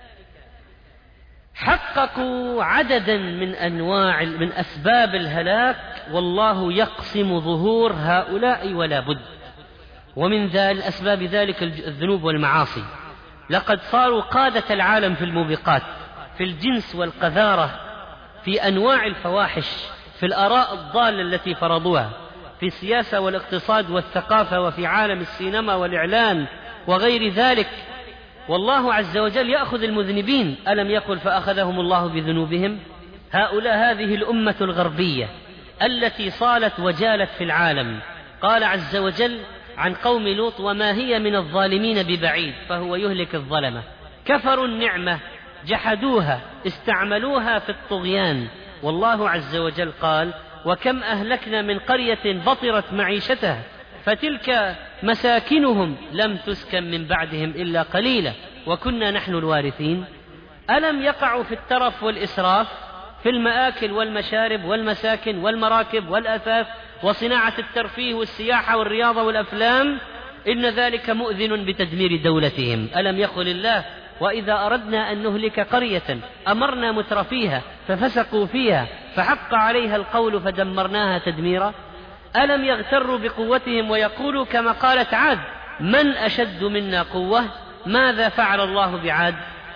حققوا عددا من أنواع من أسباب الهلاك، والله يقسم ظهور هؤلاء ولا بد. ومن ذلك أسباب ذلك الذنوب والمعاصي. لقد صاروا قادة العالم في الموبقات، في الجنس والقذارة، في أنواع الفواحش، في الآراء الضالة التي فرضوها، في السياسة والاقتصاد والثقافة، وفي عالم السينما والإعلان وغير ذلك. والله عز وجل يأخذ المذنبين، ألم يقل فأخذهم الله بذنوبهم؟ هؤلاء هذه الأمة الغربية التي صالت وجالت في العالم. قال عز وجل عن قوم لوط: وما هي من الظالمين ببعيد، فهو يهلك الظلمة. كفروا النعمة، جحدوها، استعملوها في الطغيان. والله عز وجل قال: وكم أهلكنا من قرية بطرت معيشتها فتلك مساكنهم لم تسكن من بعدهم إلا قليلا وكنا نحن الوارثين. ألم يقعوا في الترف والإسراف في المآكل والمشارب والمساكن والمراكب والأثاث وصناعة الترفيه والسياحة والرياضة والأفلام؟ إن ذلك مؤذن بتدمير دولتهم. ألم يقل الله: وإذا أردنا أن نهلك قرية أمرنا مترفيها ففسقوا فيها فحق عليها القول فدمرناها تدميرا. ألم يغتروا بقوتهم ويقولوا كما قالت عاد: من أشد منا قوة؟ ماذا فعل الله بعاد؟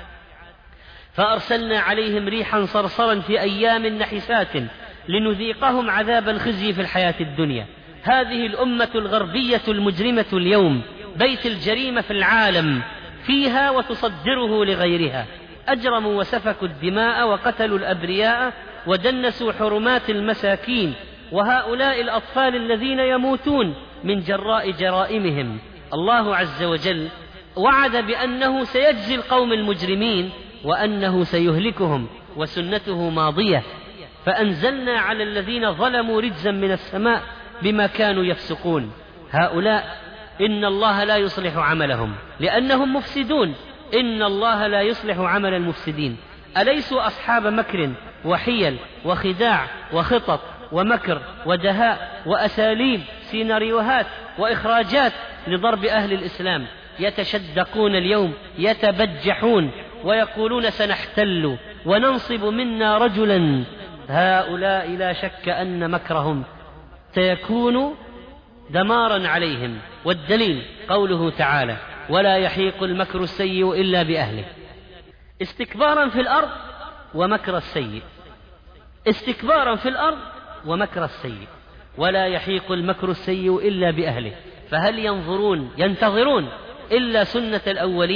فأرسلنا عليهم ريحا صرصرا في أيام نحسات لنذيقهم عذاب الخزي في الحياة الدنيا. هذه الأمة الغربية المجرمة اليوم بيت الجريمة في العالم، فيها وتصدره لغيرها. أجرموا وسفكوا الدماء وقتلوا الأبرياء ودنسوا حرمات المساكين، وهؤلاء الأطفال الذين يموتون من جراء جرائمهم. الله عز وجل وعد بأنه سيجزي القوم المجرمين وأنه سيهلكهم وسنته ماضية. فأنزلنا على الذين ظلموا رجزا من السماء بما كانوا يفسقون. هؤلاء إن الله لا يصلح عملهم لأنهم مفسدون. إن الله لا يصلح عمل المفسدين. أليسوا أصحاب مكر وحيل وخداع وخطط ومكر ودهاء وأساليب سيناريوهات وإخراجات لضرب أهل الإسلام؟ يتشدقون اليوم، يتبجحون ويقولون سنحتل وننصب منا رجلا. هؤلاء لا شك أن مكرهم سيكون دمارا عليهم. والدليل قوله تعالى: ولا يحيق المكر السيء إلا بأهله. استكبارا في الأرض ومكر السيء، استكبارا في الأرض ومكر السيء. ولا يحيق المكر السيء إلا بأهله. فهل ينظرون ينتظرون إلا سنة الأولين؟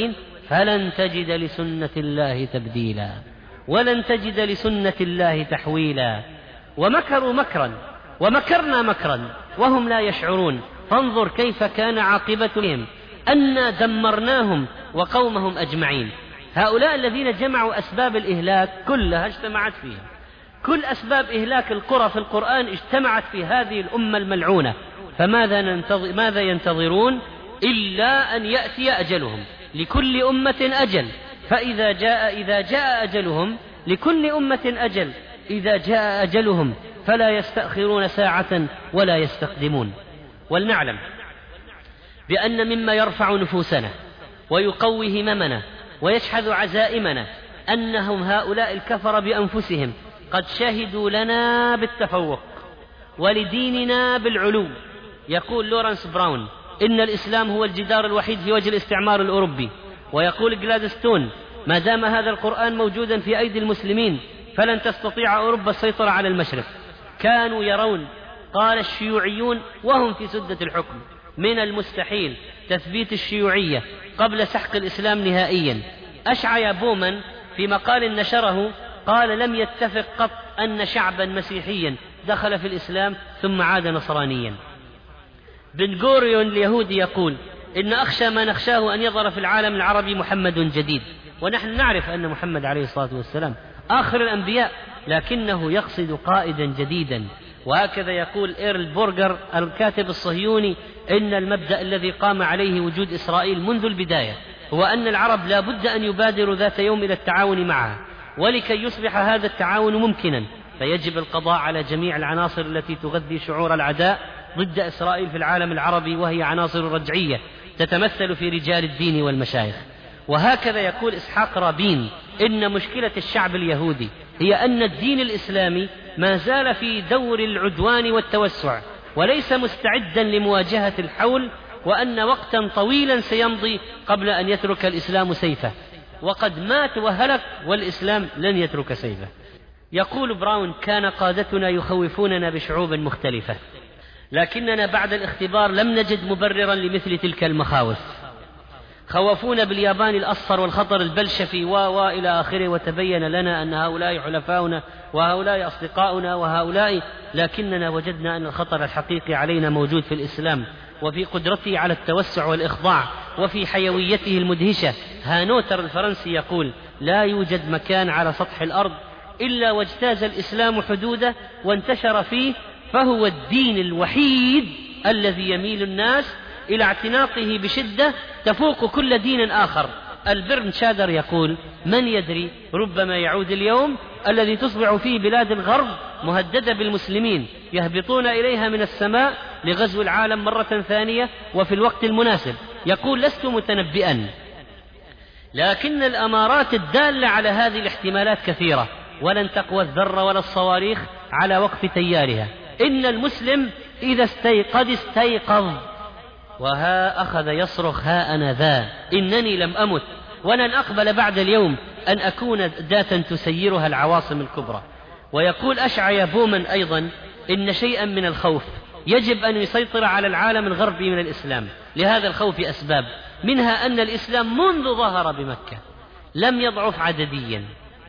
فلن تجد لسنة الله تبديلا ولن تجد لسنة الله تحويلا. ومكروا مكرا ومكرنا مكرا وهم لا يشعرون، فانظر كيف كان عاقبتهم، أنا دمرناهم وقومهم أجمعين. هؤلاء الذين جمعوا أسباب الإهلاك كلها اجتمعت فيها، كل أسباب إهلاك القرى في القرآن اجتمعت في هذه الأمة الملعونة. فماذا ننتظر ماذا ينتظرون إلا أن يأتي أجلهم؟ لكل أمة أجل، فإذا جاء إذا جاء أجلهم لكل أمة أجل، إذا جاء أجلهم فلا يستأخرون ساعة ولا يستقدمون. ولنعلم بأن مما يرفع نفوسنا ويقوي هممنا ويشحذ عزائمنا أنهم هؤلاء الكفر بأنفسهم قد شهدوا لنا بالتفوق ولديننا بالعلو. يقول لورانس براون إن الإسلام هو الجدار الوحيد في وجه الاستعمار الأوروبي. ويقول جلادستون ما دام هذا القرآن موجودا في أيدي المسلمين فلن تستطيع أوروبا السيطرة على المشرق. كانوا يرون، قال الشيوعيون وهم في سدة الحكم، من المستحيل تثبيت الشيوعية قبل سحق الإسلام نهائيا. أشعيا بومان في مقال نشره قال لم يتفق قط أن شعبا مسيحيا دخل في الإسلام ثم عاد نصرانيا. بن غوريون اليهودي يقول إن أخشى ما نخشاه أن يظهر في العالم العربي محمد جديد، ونحن نعرف أن محمد عليه الصلاة والسلام آخر الأنبياء، لكنه يقصد قائدا جديدا. وهكذا يقول إيرل بورغر الكاتب الصهيوني إن المبدأ الذي قام عليه وجود إسرائيل منذ البداية هو أن العرب لا بد أن يبادروا ذات يوم إلى التعاون معها، ولكي يصبح هذا التعاون ممكنا فيجب القضاء على جميع العناصر التي تغذي شعور العداء ضد إسرائيل في العالم العربي، وهي عناصر رجعية تتمثل في رجال الدين والمشايخ. وهكذا يقول إسحاق رابين إن مشكلة الشعب اليهودي هي أن الدين الإسلامي ما زال في دور العدوان والتوسع وليس مستعدا لمواجهة الحول، وأن وقتا طويلا سيمضي قبل أن يترك الإسلام سيفه، وقد مات وهلك والإسلام لن يترك سيفه. يقول براون كان قادتنا يخوفوننا بشعوب مختلفة، لكننا بعد الاختبار لم نجد مبررا لمثل تلك المخاوف. خوفونا باليابان الأصفر والخطر البلشفي و إلى آخره، وتبين لنا أن هؤلاء حلفاؤنا وهؤلاء أصدقاؤنا وهؤلاء، لكننا وجدنا أن الخطر الحقيقي علينا موجود في الإسلام وفي قدرته على التوسع والإخضاع وفي حيويته المدهشة. هانوتر الفرنسي يقول لا يوجد مكان على سطح الأرض إلا واجتاز الإسلام حدوده وانتشر فيه، فهو الدين الوحيد الذي يميل الناس إلى اعتناقه بشدة تفوق كل دين آخر. البرن شادر يقول من يدري ربما يعود اليوم الذي تصبح فيه بلاد الغرب مهددة بالمسلمين يهبطون إليها من السماء لغزو العالم مرة ثانية وفي الوقت المناسب. يقول لست متنبئا، لكن الأمارات الدالة على هذه الاحتمالات كثيرة، ولن تقوى الذرة ولا الصواريخ على وقف تيارها. إن المسلم إذا استيقظ استيقظ، وها أخذ يصرخ ها أنا ذا، إنني لم أمت ولن أقبل بعد اليوم أن أكون أداة تسيرها العواصم الكبرى. ويقول أشعيا بومان أيضا إن شيئا من الخوف يجب أن يسيطر على العالم الغربي من الإسلام. لهذا الخوف أسباب، منها أن الإسلام منذ ظهر بمكة لم يضعف عدديا،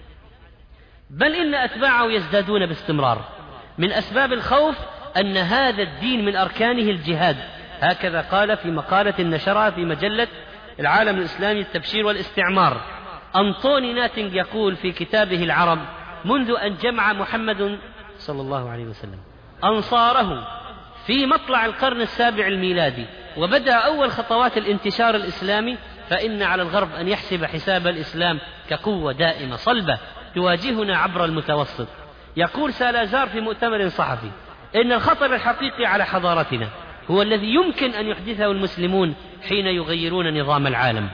بل إن أتباعه يزدادون باستمرار. من أسباب الخوف أن هذا الدين من أركانه الجهاد، هكذا قال في مقالة نشرها في مجلة العالم الإسلامي التبشير والاستعمار. أنطوني ناتنج يقول في كتابه العرب منذ أن جمع محمد صلى الله عليه وسلم أنصاره في مطلع القرن السابع الميلادي وبدأ أول خطوات الانتشار الإسلامي، فإن على الغرب أن يحسب حساب الإسلام كقوة دائمة صلبة تواجهنا عبر المتوسط. يقول سالازار في مؤتمر صحفي إن الخطر الحقيقي على حضارتنا هو الذي يمكن أن يحدثه المسلمون حين يغيرون نظام العالم.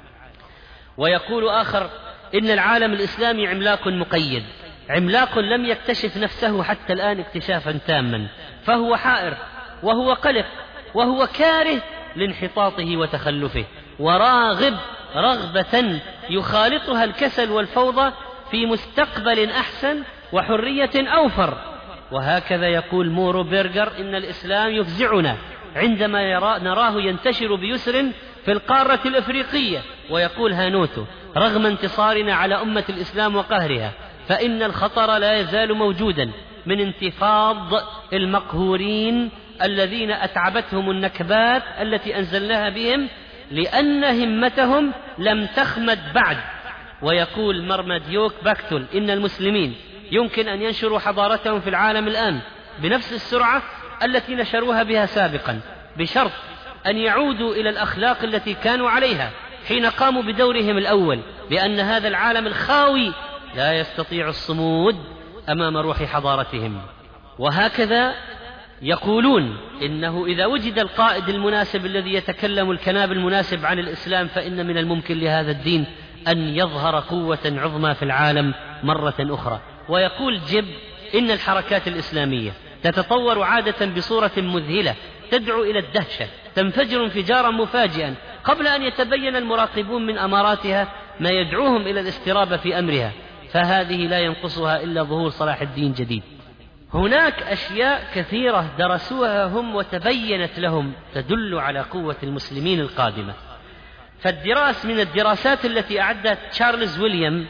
ويقول آخر إن العالم الإسلامي عملاق مقيد، عملاق لم يكتشف نفسه حتى الآن اكتشافا تاما، فهو حائر وهو قلق وهو كاره لانحطاطه وتخلفه، وراغب رغبة يخالطها الكسل والفوضى في مستقبل أحسن وحرية أوفر. وهكذا يقول مورو بيرغر إن الإسلام يفزعنا عندما يرى نراه ينتشر بيسر في القارة الإفريقية، ويقول هانوتو: رغم انتصارنا على أمة الإسلام وقهرها، فإن الخطر لا يزال موجودا من انتفاض المقهورين الذين أتعبتهم النكبات التي أنزلناها بهم، لأن همتهم لم تخمد بعد. ويقول مرماديوك باكتول: إن المسلمين يمكن أن ينشروا حضارتهم في العالم الآن بنفس السرعة التي نشروها بها سابقا، بشرط أن يعودوا إلى الأخلاق التي كانوا عليها حين قاموا بدورهم الأول، بأن هذا العالم الخاوي لا يستطيع الصمود أمام روح حضارتهم. وهكذا يقولون إنه إذا وجد القائد المناسب الذي يتكلم الكلام المناسب عن الإسلام، فإن من الممكن لهذا الدين أن يظهر قوة عظمى في العالم مرة أخرى. ويقول جيب: إن الحركات الإسلامية تتطور عادة بصورة مذهلة تدعو إلى الدهشة، تنفجر انفجارا مفاجئا قبل أن يتبين المراقبون من أماراتها ما يدعوهم إلى الاسترابة في أمرها، فهذه لا ينقصها إلا ظهور صلاح الدين جديد. هناك أشياء كثيرة درسوها هم وتبينت لهم تدل على قوة المسلمين القادمة. فالدراس من الدراسات التي أعدها تشارلز ويليام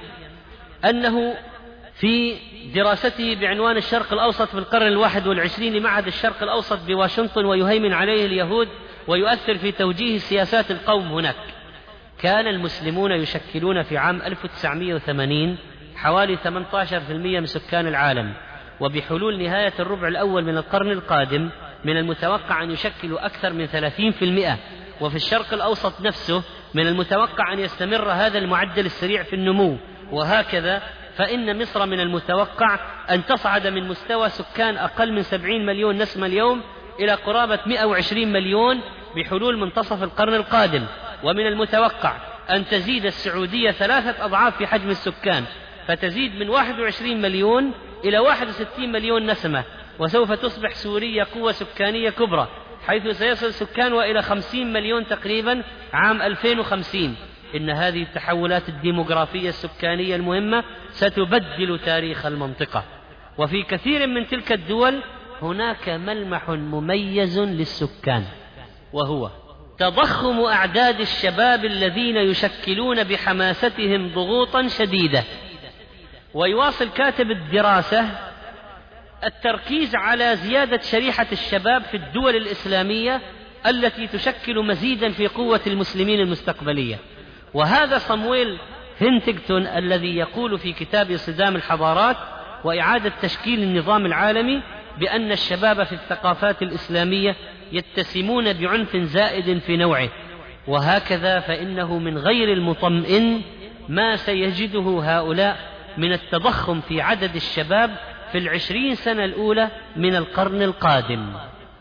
أنه في دراسته بعنوان الشرق الأوسط في القرن الواحد والعشرين لمعهد الشرق الأوسط بواشنطن ويهيمن عليه اليهود ويؤثر في توجيه سياسات القوم هناك، كان المسلمون يشكلون في عام ألف وتسعمائة وثمانين حوالي ثمانية عشر بالمئة من سكان العالم، وبحلول نهاية الربع الأول من القرن القادم من المتوقع أن يشكلوا أكثر من ثلاثين بالمئة. وفي الشرق الأوسط نفسه من المتوقع أن يستمر هذا المعدل السريع في النمو. وهكذا فإن مصر من المتوقع أن تصعد من مستوى سكان أقل من سبعين مليون نسمة اليوم إلى قرابة مئة وعشرين مليون بحلول منتصف القرن القادم. ومن المتوقع أن تزيد السعودية ثلاثة أضعاف في حجم السكان، فتزيد من واحد وعشرين مليون إلى واحد وستين مليون نسمة، وسوف تصبح سوريا قوة سكانية كبرى حيث سيصل سكانها إلى خمسين مليون تقريبا عام ألفين وخمسين. إن هذه التحولات الديموغرافية السكانية المهمة ستبدل تاريخ المنطقة. وفي كثير من تلك الدول هناك ملمح مميز للسكان، وهو تضخم أعداد الشباب الذين يشكلون بحماستهم ضغوطا شديدة. ويواصل كاتب الدراسة التركيز على زيادة شريحة الشباب في الدول الإسلامية التي تشكل مزيدا في قوة المسلمين المستقبلية. وهذا صمويل هنتيغتون الذي يقول في كتاب صدام الحضارات وإعادة تشكيل النظام العالمي بأن الشباب في الثقافات الإسلامية يتسمون بعنف زائد في نوعه. وهكذا فإنه من غير المطمئن ما سيجده هؤلاء من التضخم في عدد الشباب في العشرين سنة الأولى من القرن القادم.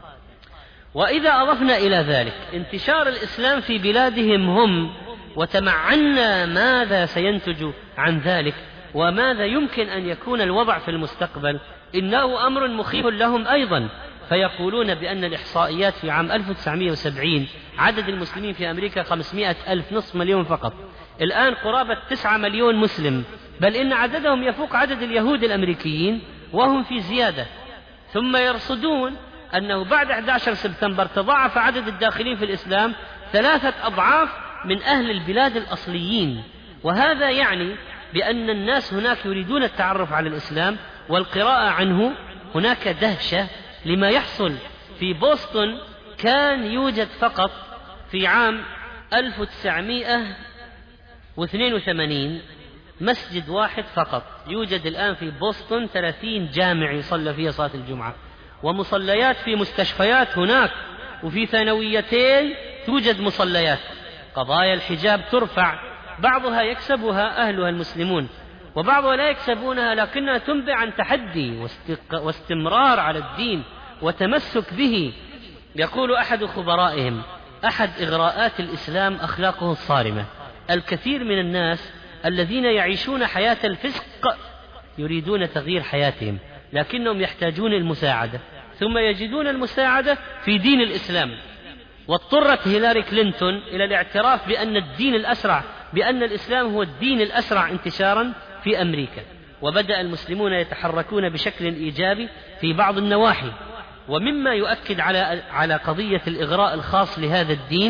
وإذا أضفنا إلى ذلك انتشار الإسلام في بلادهم هم وتمعنا ماذا سينتج عن ذلك وماذا يمكن أن يكون الوضع في المستقبل، إنه أمر مخيف لهم أيضا. فيقولون بأن الإحصائيات في عام ألف وتسعمائة وسبعين عدد المسلمين في أمريكا خمسمائة ألف، نصف مليون فقط. الآن قرابة تسعة مليون مسلم، بل إن عددهم يفوق عدد اليهود الأمريكيين وهم في زيادة. ثم يرصدون أنه بعد أحد عشر سبتمبر تضاعف عدد الداخلين في الإسلام ثلاثة أضعاف من أهل البلاد الأصليين. وهذا يعني بأن الناس هناك يريدون التعرف على الإسلام والقراءة عنه. هناك دهشة لما يحصل في بوسطن. كان يوجد فقط في عام ألف وتسعمائة واثنين وثمانين مسجد واحد فقط، يوجد الآن في بوسطن ثلاثين جامع يصلى فيها صلاة الجمعة، ومصليات في مستشفيات هناك، وفي ثانويتين توجد مصليات. قضايا الحجاب ترفع، بعضها يكسبها أهلها المسلمون وبعضها لا يكسبونها، لكنها تنبئ عن تحدي واستمرار على الدين وتمسك به. يقول أحد خبرائهم: أحد إغراءات الإسلام أخلاقه الصارمة. الكثير من الناس الذين يعيشون حياة الفسق يريدون تغيير حياتهم، لكنهم يحتاجون المساعدة، ثم يجدون المساعدة في دين الإسلام. واضطرت هيلاري كلينتون إلى الاعتراف بأن الدين الأسرع بأن الإسلام هو الدين الأسرع انتشارا في أمريكا. وبدأ المسلمون يتحركون بشكل إيجابي في بعض النواحي. ومما يؤكد على على قضية الإغراء الخاص لهذا الدين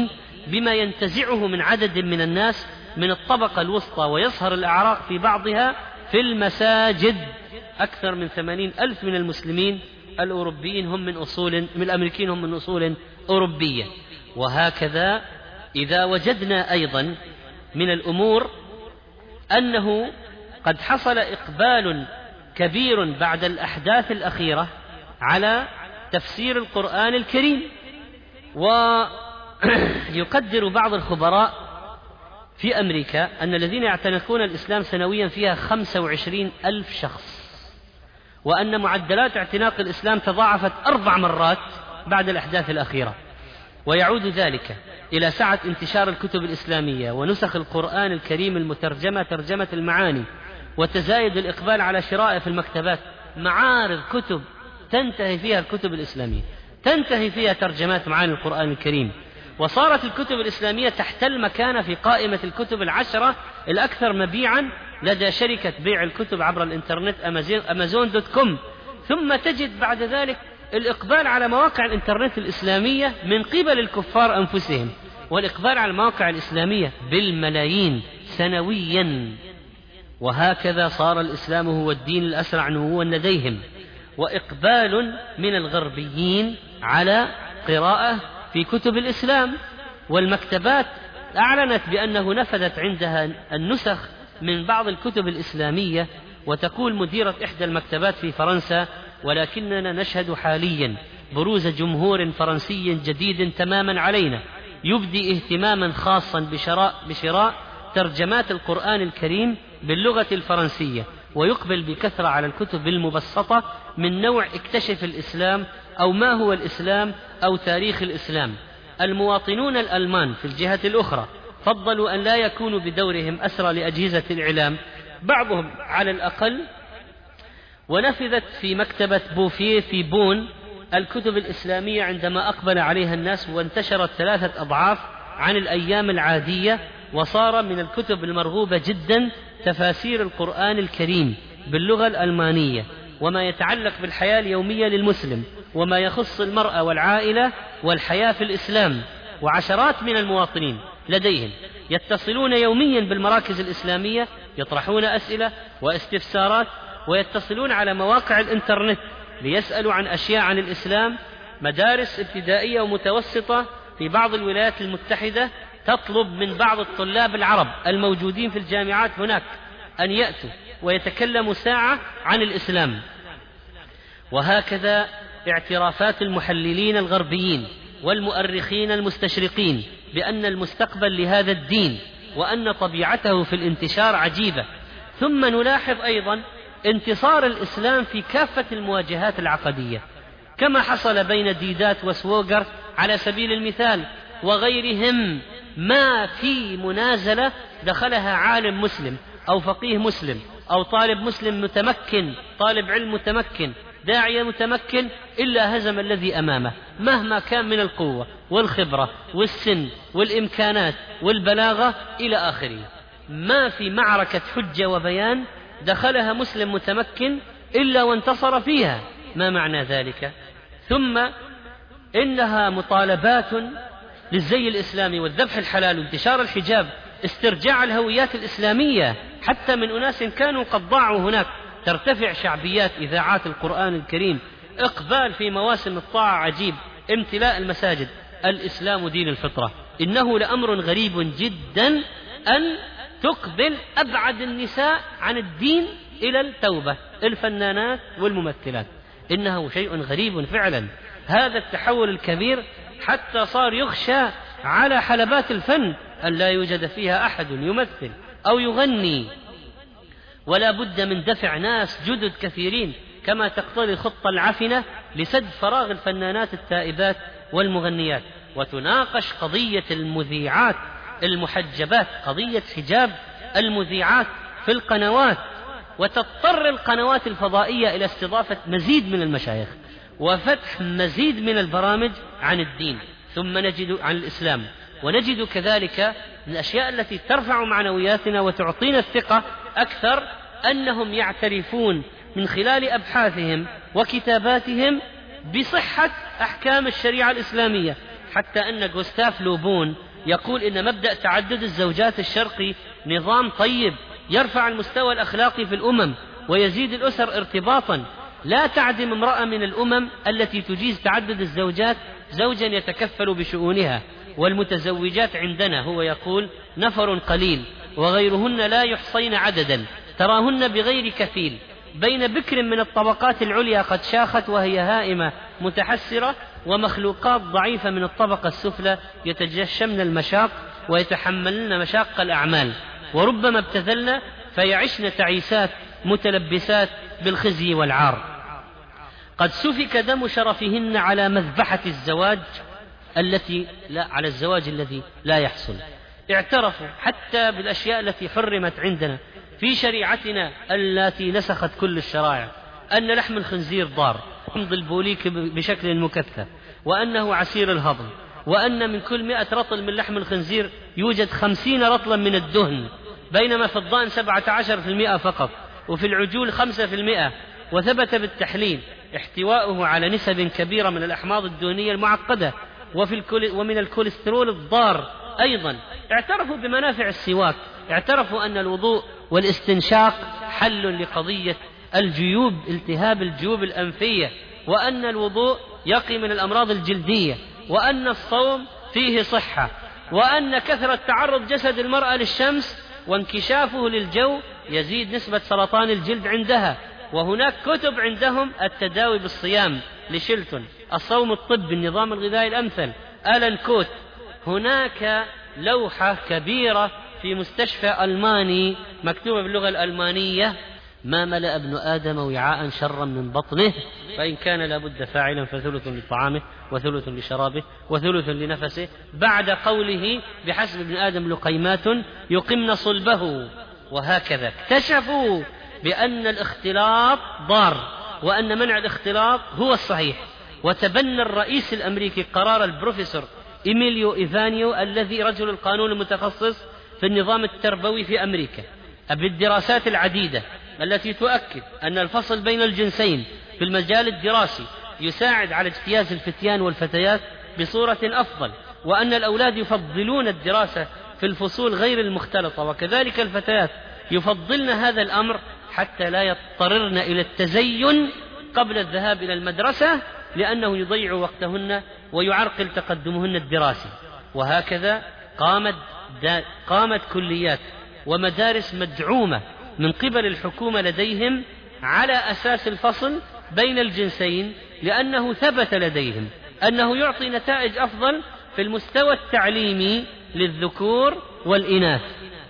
بما ينتزعه من عدد من الناس من الطبقة الوسطى، ويظهر الأعراق في بعضها في المساجد. أكثر من ثمانين ألف من المسلمين الأوروبيين هم من أصول من الأمريكيين هم من أصول أوروبية. وهكذا إذا وجدنا أيضا من الأمور أنه قد حصل إقبال كبير بعد الأحداث الأخيرة على تفسير القرآن الكريم، ويقدر بعض الخبراء في أمريكا أن الذين يعتنقون الإسلام سنويا فيها خمسة وعشرين ألف شخص، وأن معدلات اعتناق الإسلام تضاعفت أربع مرات بعد الأحداث الأخيرة. ويعود ذلك إلى سعة انتشار الكتب الإسلامية ونسخ القرآن الكريم المترجمة ترجمة المعاني، وتزايد الإقبال على شرائه في المكتبات. معارض كتب تنتهي فيها الكتب الإسلامية، تنتهي فيها ترجمات معاني القرآن الكريم، وصارت الكتب الإسلامية تحتل مكانة في قائمة الكتب العشرة الأكثر مبيعا لدى شركة بيع الكتب عبر الإنترنت أمازون دوت كوم. ثم تجد بعد ذلك الإقبال على مواقع الإنترنت الإسلامية من قبل الكفار أنفسهم، والإقبال على المواقع الإسلامية بالملايين سنويا. وهكذا صار الإسلام هو الدين الأسرع نموا لديهم، وإقبال من الغربيين على قراءة في كتب الإسلام. والمكتبات أعلنت بأنه نفذت عندها النسخ من بعض الكتب الإسلامية. وتقول مديرة إحدى المكتبات في فرنسا: ولكننا نشهد حاليا بروز جمهور فرنسي جديد تماما علينا، يبدي اهتماما خاصا بشراء, بشراء ترجمات القرآن الكريم باللغة الفرنسية، ويقبل بكثرة على الكتب المبسطة من نوع اكتشف الإسلام أو ما هو الإسلام أو تاريخ الإسلام. المواطنون الألمان في الجهة الأخرى فضلوا أن لا يكونوا بدورهم أسرى لأجهزة الإعلام، بعضهم على الأقل، ونفذت في مكتبة بوفيه في بون الكتب الإسلامية عندما أقبل عليها الناس، وانتشرت ثلاثة أضعاف عن الأيام العادية. وصار من الكتب المرغوبة جدا تفاسير القرآن الكريم باللغة الألمانية، وما يتعلق بالحياة اليومية للمسلم، وما يخص المرأة والعائلة والحياة في الإسلام. وعشرات من المواطنين لديهم يتصلون يوميا بالمراكز الإسلامية، يطرحون أسئلة واستفسارات، ويتصلون على مواقع الإنترنت ليسألوا عن أشياء عن الإسلام. مدارس ابتدائية ومتوسطة في بعض الولايات المتحدة تطلب من بعض الطلاب العرب الموجودين في الجامعات هناك أن يأتوا ويتكلموا ساعة عن الإسلام. وهكذا اعترافات المحللين الغربيين والمؤرخين المستشرقين بأن المستقبل لهذا الدين، وأن طبيعته في الانتشار عجيبة. ثم نلاحظ أيضا انتصار الإسلام في كافة المواجهات العقدية، كما حصل بين ديدات وسووغر على سبيل المثال وغيرهم. ما في منازلة دخلها عالم مسلم أو فقيه مسلم أو طالب مسلم متمكن، طالب علم متمكن، داعية متمكن، إلا هزم الذي أمامه مهما كان من القوة والخبرة والسن والإمكانات والبلاغة إلى آخره. ما في معركة حجة وبيان دخلها مسلم متمكن إلا وانتصر فيها. ما معنى ذلك؟ ثم إنها مطالبات للزي الإسلامي والذبح الحلال وانتشار الحجاب، استرجاع الهويات الإسلامية حتى من أناس كانوا قد ضاعوا هناك، ترتفع شعبيات إذاعات القرآن الكريم، إقبال في مواسم الطاعة عجيب، امتلاء المساجد. الإسلام دين الفطرة. إنه لأمر غريب جدا أن تقبل أبعد النساء عن الدين إلى التوبة، الفنانات والممثلات. إنه شيء غريب فعلا هذا التحول الكبير، حتى صار يخشى على حلبات الفن أن لا يوجد فيها أحد يمثل أو يغني، ولا بد من دفع ناس جدد كثيرين كما تقتضي الخطة العفنة لسد فراغ الفنانات التائبات والمغنيات. وتناقش قضية المذيعات المحجبات، قضية حجاب المذيعات في القنوات، وتضطر القنوات الفضائية إلى استضافة مزيد من المشايخ وفتح مزيد من البرامج عن الدين، ثم نجد عن الإسلام. ونجد كذلك من الأشياء التي ترفع معنوياتنا وتعطينا الثقة أكثر أنهم يعترفون من خلال أبحاثهم وكتاباتهم بصحة أحكام الشريعة الإسلامية، حتى أن غوستاف لوبون يقول إن مبدأ تعدد الزوجات الشرقي نظام طيب يرفع المستوى الأخلاقي في الأمم ويزيد الأسر ارتباطا. لا تعدم امرأة من الأمم التي تجيز تعدد الزوجات زوجا يتكفل بشؤونها، والمتزوجات عندنا هو يقول نفر قليل وغيرهن لا يحصين عددا، تراهن بغير كفيل، بين بكر من الطبقات العليا قد شاخت وهي هائمة متحسرة، ومخلوقات ضعيفة من الطبقة السفلى يتجشمن المشاق ويتحملن مشاق الأعمال، وربما ابتذلن فيعشن تعيسات متلبسات بالخزي والعار. قد سفك دم شرفهن على مذبحة الزواج التي لا على الزواج الذي لا يحصل. اعترفوا حتى بالأشياء التي حرمت عندنا في شريعتنا التي نسخت كل الشرائع، أن لحم الخنزير ضار، حمض البوليك بشكل مكثف، وأنه عسير الهضم، وأن من كل مئة رطل من لحم الخنزير يوجد خمسين رطلا من الدهن، بينما في الضأن سبعة عشر في المئة فقط، وفي العجول خمسة في المئة. وثبت بالتحليل احتواؤه على نسب كبيرة من الأحماض الدهنية المعقدة وفي الكول ومن الكوليسترول الضار أيضا. اعترفوا بمنافع السواك، اعترفوا أن الوضوء والاستنشاق حل لقضية الجيوب، التهاب الجيوب الأنفية، وأن الوضوء يقي من الأمراض الجلدية، وأن الصوم فيه صحة، وأن كثرة تعرض جسد المرأة للشمس وانكشافه للجو يزيد نسبة سرطان الجلد عندها. وهناك كتب عندهم التداوي بالصيام لشيلتون، الصوم الطبي، النظام الغذائي الأمثل، ألان كوت. هناك لوحة كبيرة في مستشفى ألماني مكتوبة باللغة الألمانية: ما ملأ ابن آدم وعاء شرا من بطنه، فإن كان لابد فاعلا فثلث لطعامه وثلث لشرابه وثلث لنفسه، بعد قوله بحسب ابن آدم لقيمات يقمن صلبه. وهكذا اكتشفوا بأن الاختلاط ضار، وأن منع الاختلاط هو الصحيح. وتبنى الرئيس الأمريكي قرار البروفيسور إيميليو إيفانيو الذي رجل القانون المتخصص في النظام التربوي في أمريكا بالدراسات العديدة التي تؤكد أن الفصل بين الجنسين في المجال الدراسي يساعد على اجتياز الفتيان والفتيات بصورة أفضل، وأن الأولاد يفضلون الدراسة في الفصول غير المختلطة، وكذلك الفتيات يفضلن هذا الأمر حتى لا يضطررن إلى التزين قبل الذهاب إلى المدرسة، لأنه يضيع وقتهن ويعرقل تقدمهن الدراسي. وهكذا قامت, قامت كليات ومدارس مدعومة من قبل الحكومة لديهم على أساس الفصل بين الجنسين، لأنه ثبت لديهم أنه يعطي نتائج أفضل في المستوى التعليمي للذكور والإناث.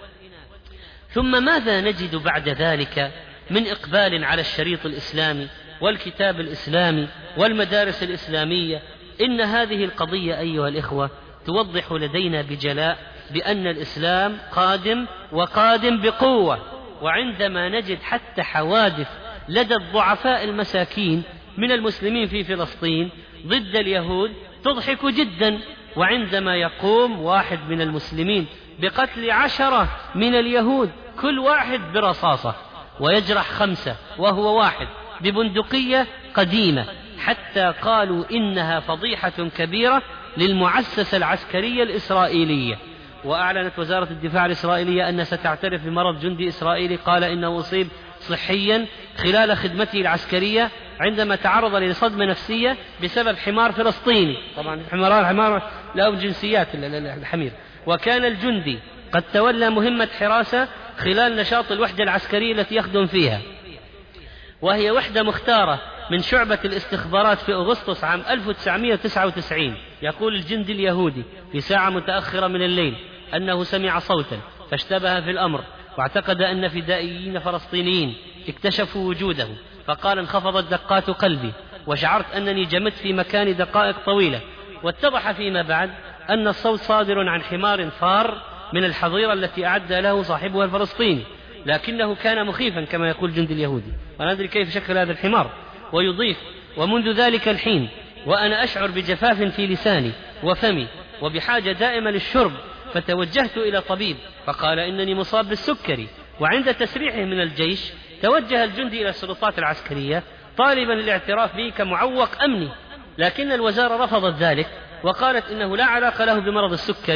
ثم ماذا نجد بعد ذلك من إقبال على الشريط الإسلامي والكتاب الإسلامي والمدارس الإسلامية؟ إن هذه القضية أيها الإخوة توضح لدينا بجلاء بأن الإسلام قادم وقادم بقوة. وعندما نجد حتى حوادث لدى الضعفاء المساكين من المسلمين في فلسطين ضد اليهود تضحك جدا، وعندما يقوم واحد من المسلمين بقتل عشرة من اليهود كل واحد برصاصة ويجرح خمسة وهو واحد ببندقية قديمة، حتى قالوا إنها فضيحة كبيرة للمؤسسة العسكرية الإسرائيلية. وأعلنت وزارة الدفاع الإسرائيلية أن ستعترف بمرض جندي إسرائيلي قال إنه أصيب صحيا خلال خدمته العسكرية عندما تعرض لصدمة نفسية بسبب حمار فلسطيني. طبعا الحمار الحمار له جنسيات الحمير. وكان الجندي قد تولى مهمة حراسة خلال نشاط الوحدة العسكرية التي يخدم فيها، وهي وحدة مختارة من شعبة الاستخبارات في أغسطس عام ألف وتسعمائة وتسعة وتسعين. يقول الجندي اليهودي في ساعة متأخرة من الليل أنه سمع صوتا فاشتبه في الأمر، واعتقد أن فدائيين فلسطينيين اكتشفوا وجوده، فقال انخفضت دقات قلبي وشعرت أنني جمت في مكان دقائق طويلة. واتضح فيما بعد أن الصوت صادر عن حمار فار من الحظيرة التي أعد له صاحبها الفلسطيني، لكنه كان مخيفا كما يقول الجندي اليهودي، ولا ندري كيف شكل هذا الحمار. ويضيف: ومنذ ذلك الحين وأنا أشعر بجفاف في لساني وفمي وبحاجة دائمة للشرب، فتوجهت إلى طبيب فقال إنني مصاب بالسكري. وعند تسريحه من الجيش توجه الجندي إلى السلطات العسكرية طالبا الاعتراف به كمعوق أمني، لكن الوزارة رفضت ذلك وقالت إنه لا علاقة له بمرض السكري،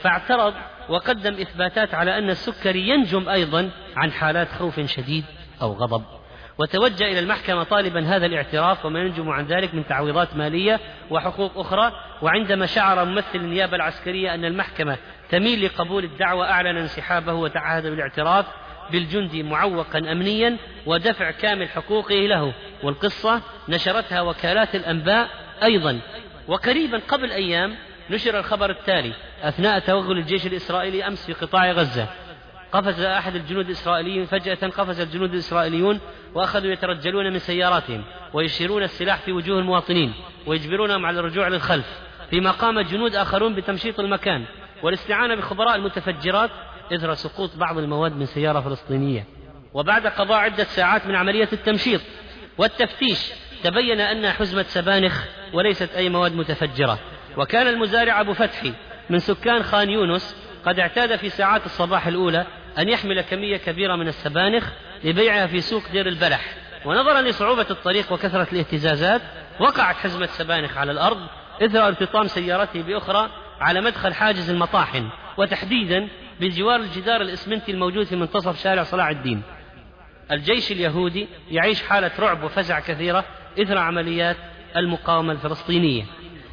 فاعترض وقدم إثباتات على أن السكري ينجم أيضا عن حالات خوف شديد أو غضب، وتوجه إلى المحكمة طالبا هذا الاعتراف وما ينجم عن ذلك من تعويضات مالية وحقوق أخرى. وعندما شعر ممثل النيابة العسكرية أن المحكمة تميل لقبول الدعوة أعلن انسحابه وتعهد بالاعتراف بالجندي معوقا أمنيا ودفع كامل حقوقه له. والقصة نشرتها وكالات الأنباء أيضا. وقريبا قبل أيام نشر الخبر التالي: أثناء توغل الجيش الإسرائيلي أمس في قطاع غزة قفز أحد الجنود الإسرائيليين، فجأة قفز الجنود الإسرائيليون وأخذوا يترجلون من سياراتهم ويشيرون السلاح في وجوه المواطنين ويجبرونهم على الرجوع للخلف، فيما قام جنود آخرون بتمشيط المكان والاستعانة بخبراء المتفجرات إثر سقوط بعض المواد من سيارة فلسطينية. وبعد قضاء عدة ساعات من عملية التمشيط والتفتيش تبين أنها حزمة سبانخ وليست أي مواد متفجرة. وكان المزارع أبو فتحي من سكان خان يونس قد اعتاد في ساعات الصباح الأولى أن يحمل كمية كبيرة من السبانخ لبيعها في سوق دير البلح، ونظرا لصعوبة الطريق وكثرة الاهتزازات وقعت حزمة سبانخ على الأرض إثر ارتطام سيارته بأخرى على مدخل حاجز المطاحن، وتحديدا بجوار الجدار الإسمنتي الموجود في منتصف شارع صلاح الدين. الجيش اليهودي يعيش حالة رعب وفزع كثيرة إثر عمليات المقاومة الفلسطينية.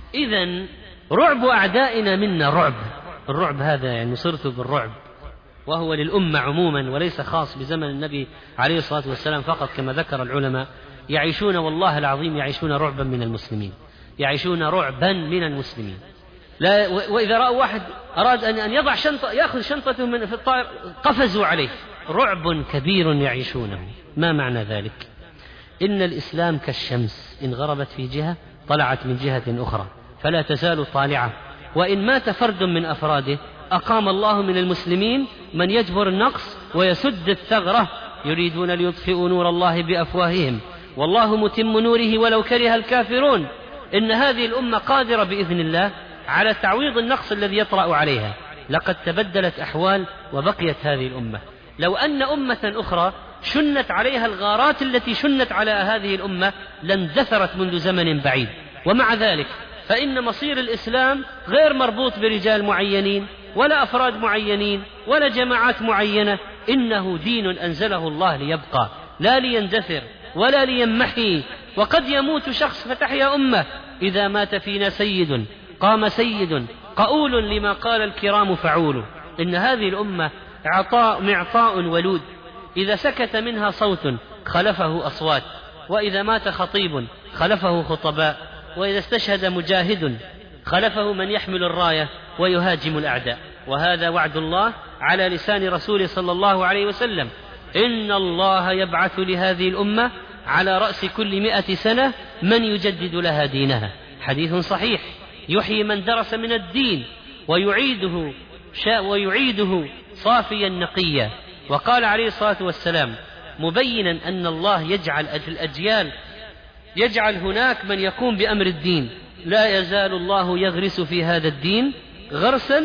إذن رعب أعدائنا منا رعب. الرعب هذا يعني صرت بالرعب، وهو للأمة عموما وليس خاص بزمن النبي عليه الصلاة والسلام فقط كما ذكر العلماء. يعيشون والله العظيم يعيشون رعبا من المسلمين، يعيشون رعبا من المسلمين. لا وإذا رأوا واحد أراد أن يضع شنطة يأخذ شنطته من في الطائر قفزوا عليه. رعب كبير يعيشونه. ما معنى ذلك؟ إن الإسلام كالشمس إن غربت في جهة طلعت من جهة أخرى فلا تزال طالعة، وإن مات فرد من أفراده أقام الله من المسلمين من يجبر النقص ويسد الثغرة يريدون ليطفئوا نور الله بأفواههم والله متم نوره ولو كره الكافرون. إن هذه الأمة قادرة بإذن الله على تعويض النقص الذي يطرأ عليها. لقد تبدلت أحوال وبقيت هذه الأمة. لو أن أمة أخرى شنت عليها الغارات التي شنت على هذه الأمة لاندثرت منذ زمن بعيد. ومع ذلك فإن مصير الإسلام غير مربوط برجال معينين ولا أفراد معينين ولا جماعات معينة، إنه دين أنزله الله ليبقى لا ليندثر ولا ليمحي. وقد يموت شخص فتحيا أمة. إذا مات فينا سيد قام سيد قؤول لما قال الكرام فعول. إن هذه الأمة عطاء معطاء ولود، إذا سكت منها صوت خلفه أصوات، وإذا مات خطيب خلفه خطباء، وإذا استشهد مجاهد خلفه من يحمل الراية ويهاجم الأعداء. وهذا وعد الله على لسان رسوله صلى الله عليه وسلم: إن الله يبعث لهذه الأمة على رأس كل مئة سنة من يجدد لها دينها. حديث صحيح. يحيي من درس من الدين ويعيده ويعيده صافيا نقيا. وقال عليه الصلاة والسلام مبينا أن الله يجعل الأجيال يجعل هناك من يقوم بأمر الدين لا يزال الله يغرس في هذا الدين غرسا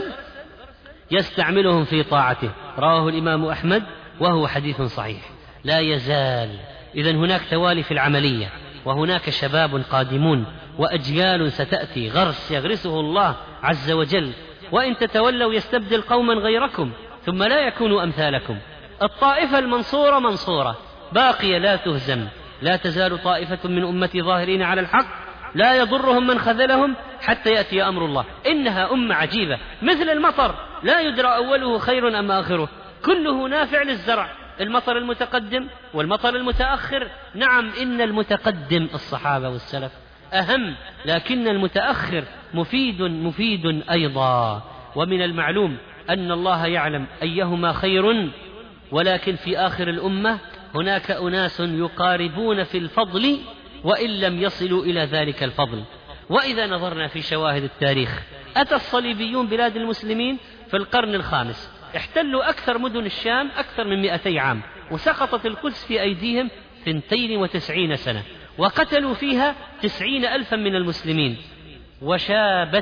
يستعملهم في طاعته. رواه الإمام أحمد وهو حديث صحيح. لا يزال. إذن هناك توالي في العملية، وهناك شباب قادمون وأجيال ستأتي غرس يغرسه الله عز وجل. وإن تتولوا يستبدل قوما غيركم ثم لا يكونوا أمثالكم. الطائفة المنصورة منصورة باقية لا تهزم. لا تزال طائفة من أمتي ظاهرين على الحق لا يضرهم من خذلهم حتى يأتي أمر الله. إنها أمة عجيبة مثل المطر لا يدرى أوله خير أم آخره، كله نافع للزرع. المطر المتقدم والمطر المتأخر، نعم إن المتقدم الصحابة والسلف أهم، لكن المتأخر مفيد مفيد أيضا. ومن المعلوم أن الله يعلم أيهما خير، ولكن في آخر الأمة هناك أناس يقاربون في الفضل وإن لم يصلوا إلى ذلك الفضل. وإذا نظرنا في شواهد التاريخ، أتى الصليبيون بلاد المسلمين في القرن الخامس، احتلوا أكثر مدن الشام أكثر من مئتي عام، وسقطت القدس في أيديهم ثنتين وتسعين سنة، وقتلوا فيها تسعين ألفا من المسلمين، وشابت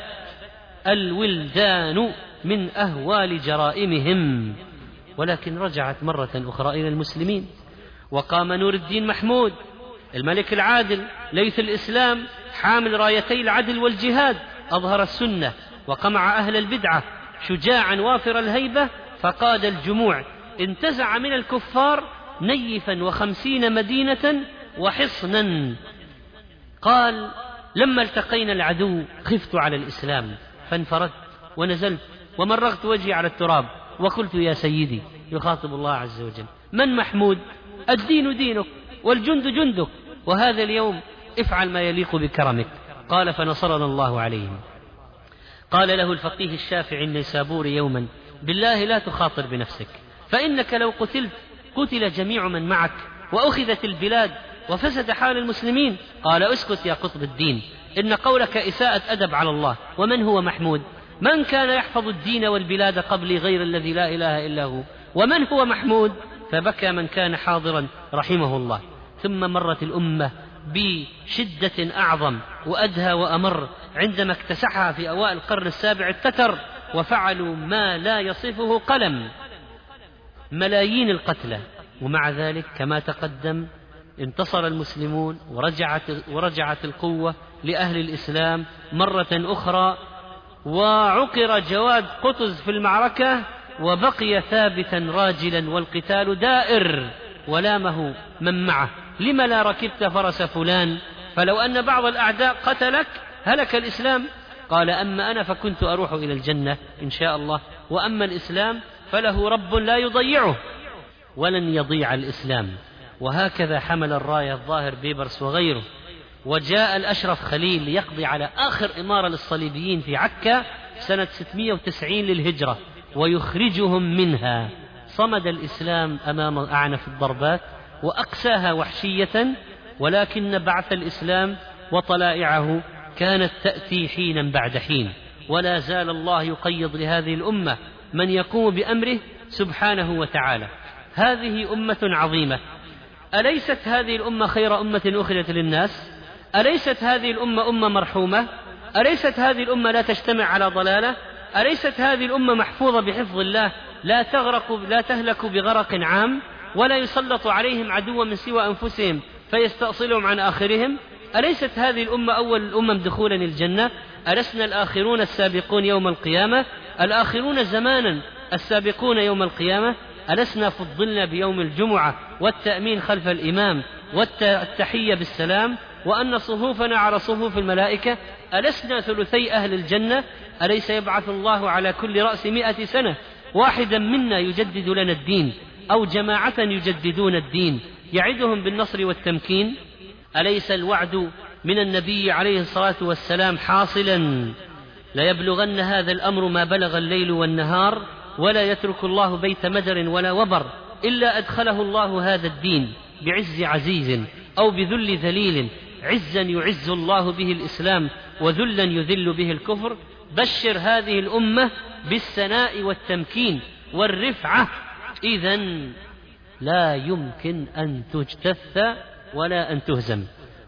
الولدان من أهوال جرائمهم. ولكن رجعت مرة أخرى إلى المسلمين، وقام نور الدين محمود الملك العادل ليث الإسلام حامل رايتي العدل والجهاد، أظهر السنة وقمع أهل البدعة شجاعا وافر الهيبة فقاد الجموع، انتزع من الكفار نيفا وخمسين مدينة وحصنا. قال: لما التقينا العدو خفت على الإسلام فانفردت ونزلت ومرغت وجهي على التراب وقلت: يا سيدي، يخاطب الله عز وجل، من محمود؟ الدين دينك والجند جندك، وهذا اليوم افعل ما يليق بكرمك. قال: فنصرنا الله عليهم. قال له الفقيه الشافعي النيسابوري يوما: بالله لا تخاطر بنفسك، فإنك لو قتلت قتل جميع من معك وأخذت البلاد وفسد حال المسلمين. قال: اسكت يا قطب الدين، إن قولك إساءة أدب على الله. ومن هو محمود؟ من كان يحفظ الدين والبلاد قبلي غير الذي لا إله إلا هو؟ ومن هو محمود؟ فبكى من كان حاضرا رحمه الله. ثم مرت الأمة بشدة أعظم وأدهى وأمر عندما اكتسحها في أوائل القرن السابع التتر، وفعلوا ما لا يصفه قلم، ملايين القتلى. ومع ذلك كما تقدم انتصر المسلمون ورجعت, ورجعت القوة لأهل الإسلام مرة أخرى، وعقر جواد قطز في المعركة وبقي ثابتا راجلا والقتال دائر، ولامه من معه: لم لا ركبت فرس فلان؟ فلو أن بعض الأعداء قتلك هلك الإسلام. قال: أما أنا فكنت أروح إلى الجنة إن شاء الله، وأما الإسلام فله رب لا يضيعه، ولن يضيع الإسلام. وهكذا حمل الراية الظاهر بيبرس وغيره، وجاء الأشرف خليل ليقضي على آخر إمارة للصليبيين في عكا سنة ستمائة وتسعين للهجرة ويخرجهم منها. صمد الإسلام أمام أعنف الضربات وأقساها وحشية، ولكن بعث الإسلام وطلائعه كانت تأتي حينا بعد حين، ولا زال الله يقيض لهذه الأمة من يقوم بأمره سبحانه وتعالى. هذه أمة عظيمة. أليست هذه الأمة خير أمة أخرجت للناس؟ أليست هذه الأمة أمة مرحومة؟ أليست هذه الأمة لا تجتمع على ضلالة؟ أليست هذه الأمة محفوظة بحفظ الله، لا تغرق لا تهلك بغرق عام، ولا يسلط عليهم عدو من سوى أنفسهم فيستأصلهم عن آخرهم؟ أليست هذه الأمة أول الأمم دخولا الجنة؟ ألسنا الآخرون السابقون يوم القيامة؟ الآخرون زمانا السابقون يوم القيامة؟ ألسنا فضلنا بيوم الجمعة والتأمين خلف الإمام والتحية بالسلام، وأن صفوفنا على صفوف الملائكة؟ ألسنا ثلثي أهل الجنة؟ أليس يبعث الله على كل رأس مئة سنة واحدا منا يجدد لنا الدين، أو جماعة يجددون الدين يعدهم بالنصر والتمكين؟ أليس الوعد من النبي عليه الصلاة والسلام حاصلا؟ ليبلغن هذا الأمر ما بلغ الليل والنهار، ولا يترك الله بيت مدر ولا وبر إلا أدخله الله هذا الدين بعز عزيز أو بذل ذليل، عزا يعز الله به الإسلام وذلا يذل به الكفر. بشر هذه الأمة بالسناء والتمكين والرفعة، إذن لا يمكن أن تجتث ولا أن تهزم،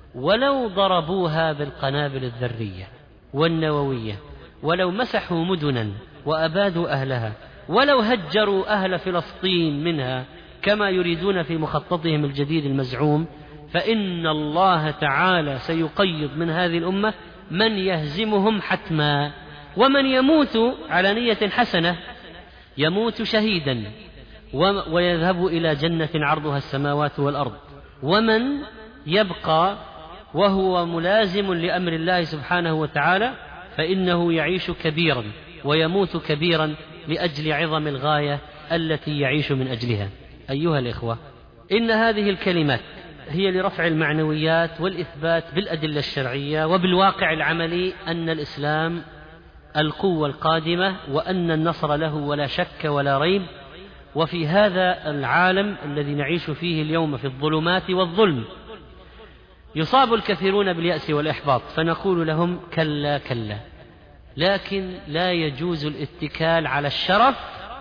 ولو ضربوها بالقنابل الذرية والنووية، ولو مسحوا مدنا وأبادوا أهلها، ولو هجروا أهل فلسطين منها كما يريدون في مخططهم الجديد المزعوم، فإن الله تعالى سيقيض من هذه الأمة من يهزمهم حتما. ومن يموت على نية حسنة يموت شهيدا ويذهب إلى جنة عرضها السماوات والأرض، ومن يبقى وهو ملازم لأمر الله سبحانه وتعالى فإنه يعيش كبيرا ويموت كبيرا لأجل عظم الغاية التي يعيش من أجلها. أيها الإخوة، إن هذه الكلمات هي لرفع المعنويات والإثبات بالأدلة الشرعية وبالواقع العملي أن الإسلام القوة القادمة، وأن النصر له ولا شك ولا ريب. وفي هذا العالم الذي نعيش فيه اليوم في الظلمات والظلم يصاب الكثيرون باليأس والإحباط، فنقول لهم كلا كلا، لكن لا يجوز الاتكال على الشرف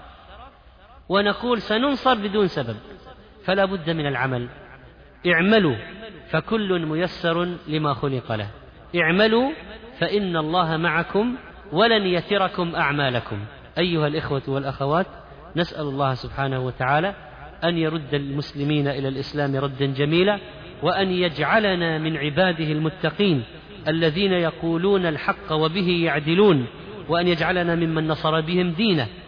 ونقول سننصر بدون سبب، فلا بد من العمل. اعملوا فكل ميسر لما خلق له، اعملوا فإن الله معكم ولن يتركم أعمالكم. أيها الإخوة والأخوات، نسأل الله سبحانه وتعالى أن يرد المسلمين إلى الإسلام ردا جميلا، وأن يجعلنا من عباده المتقين الذين يقولون الحق وبه يعدلون، وأن يجعلنا ممن نصر بهم دينه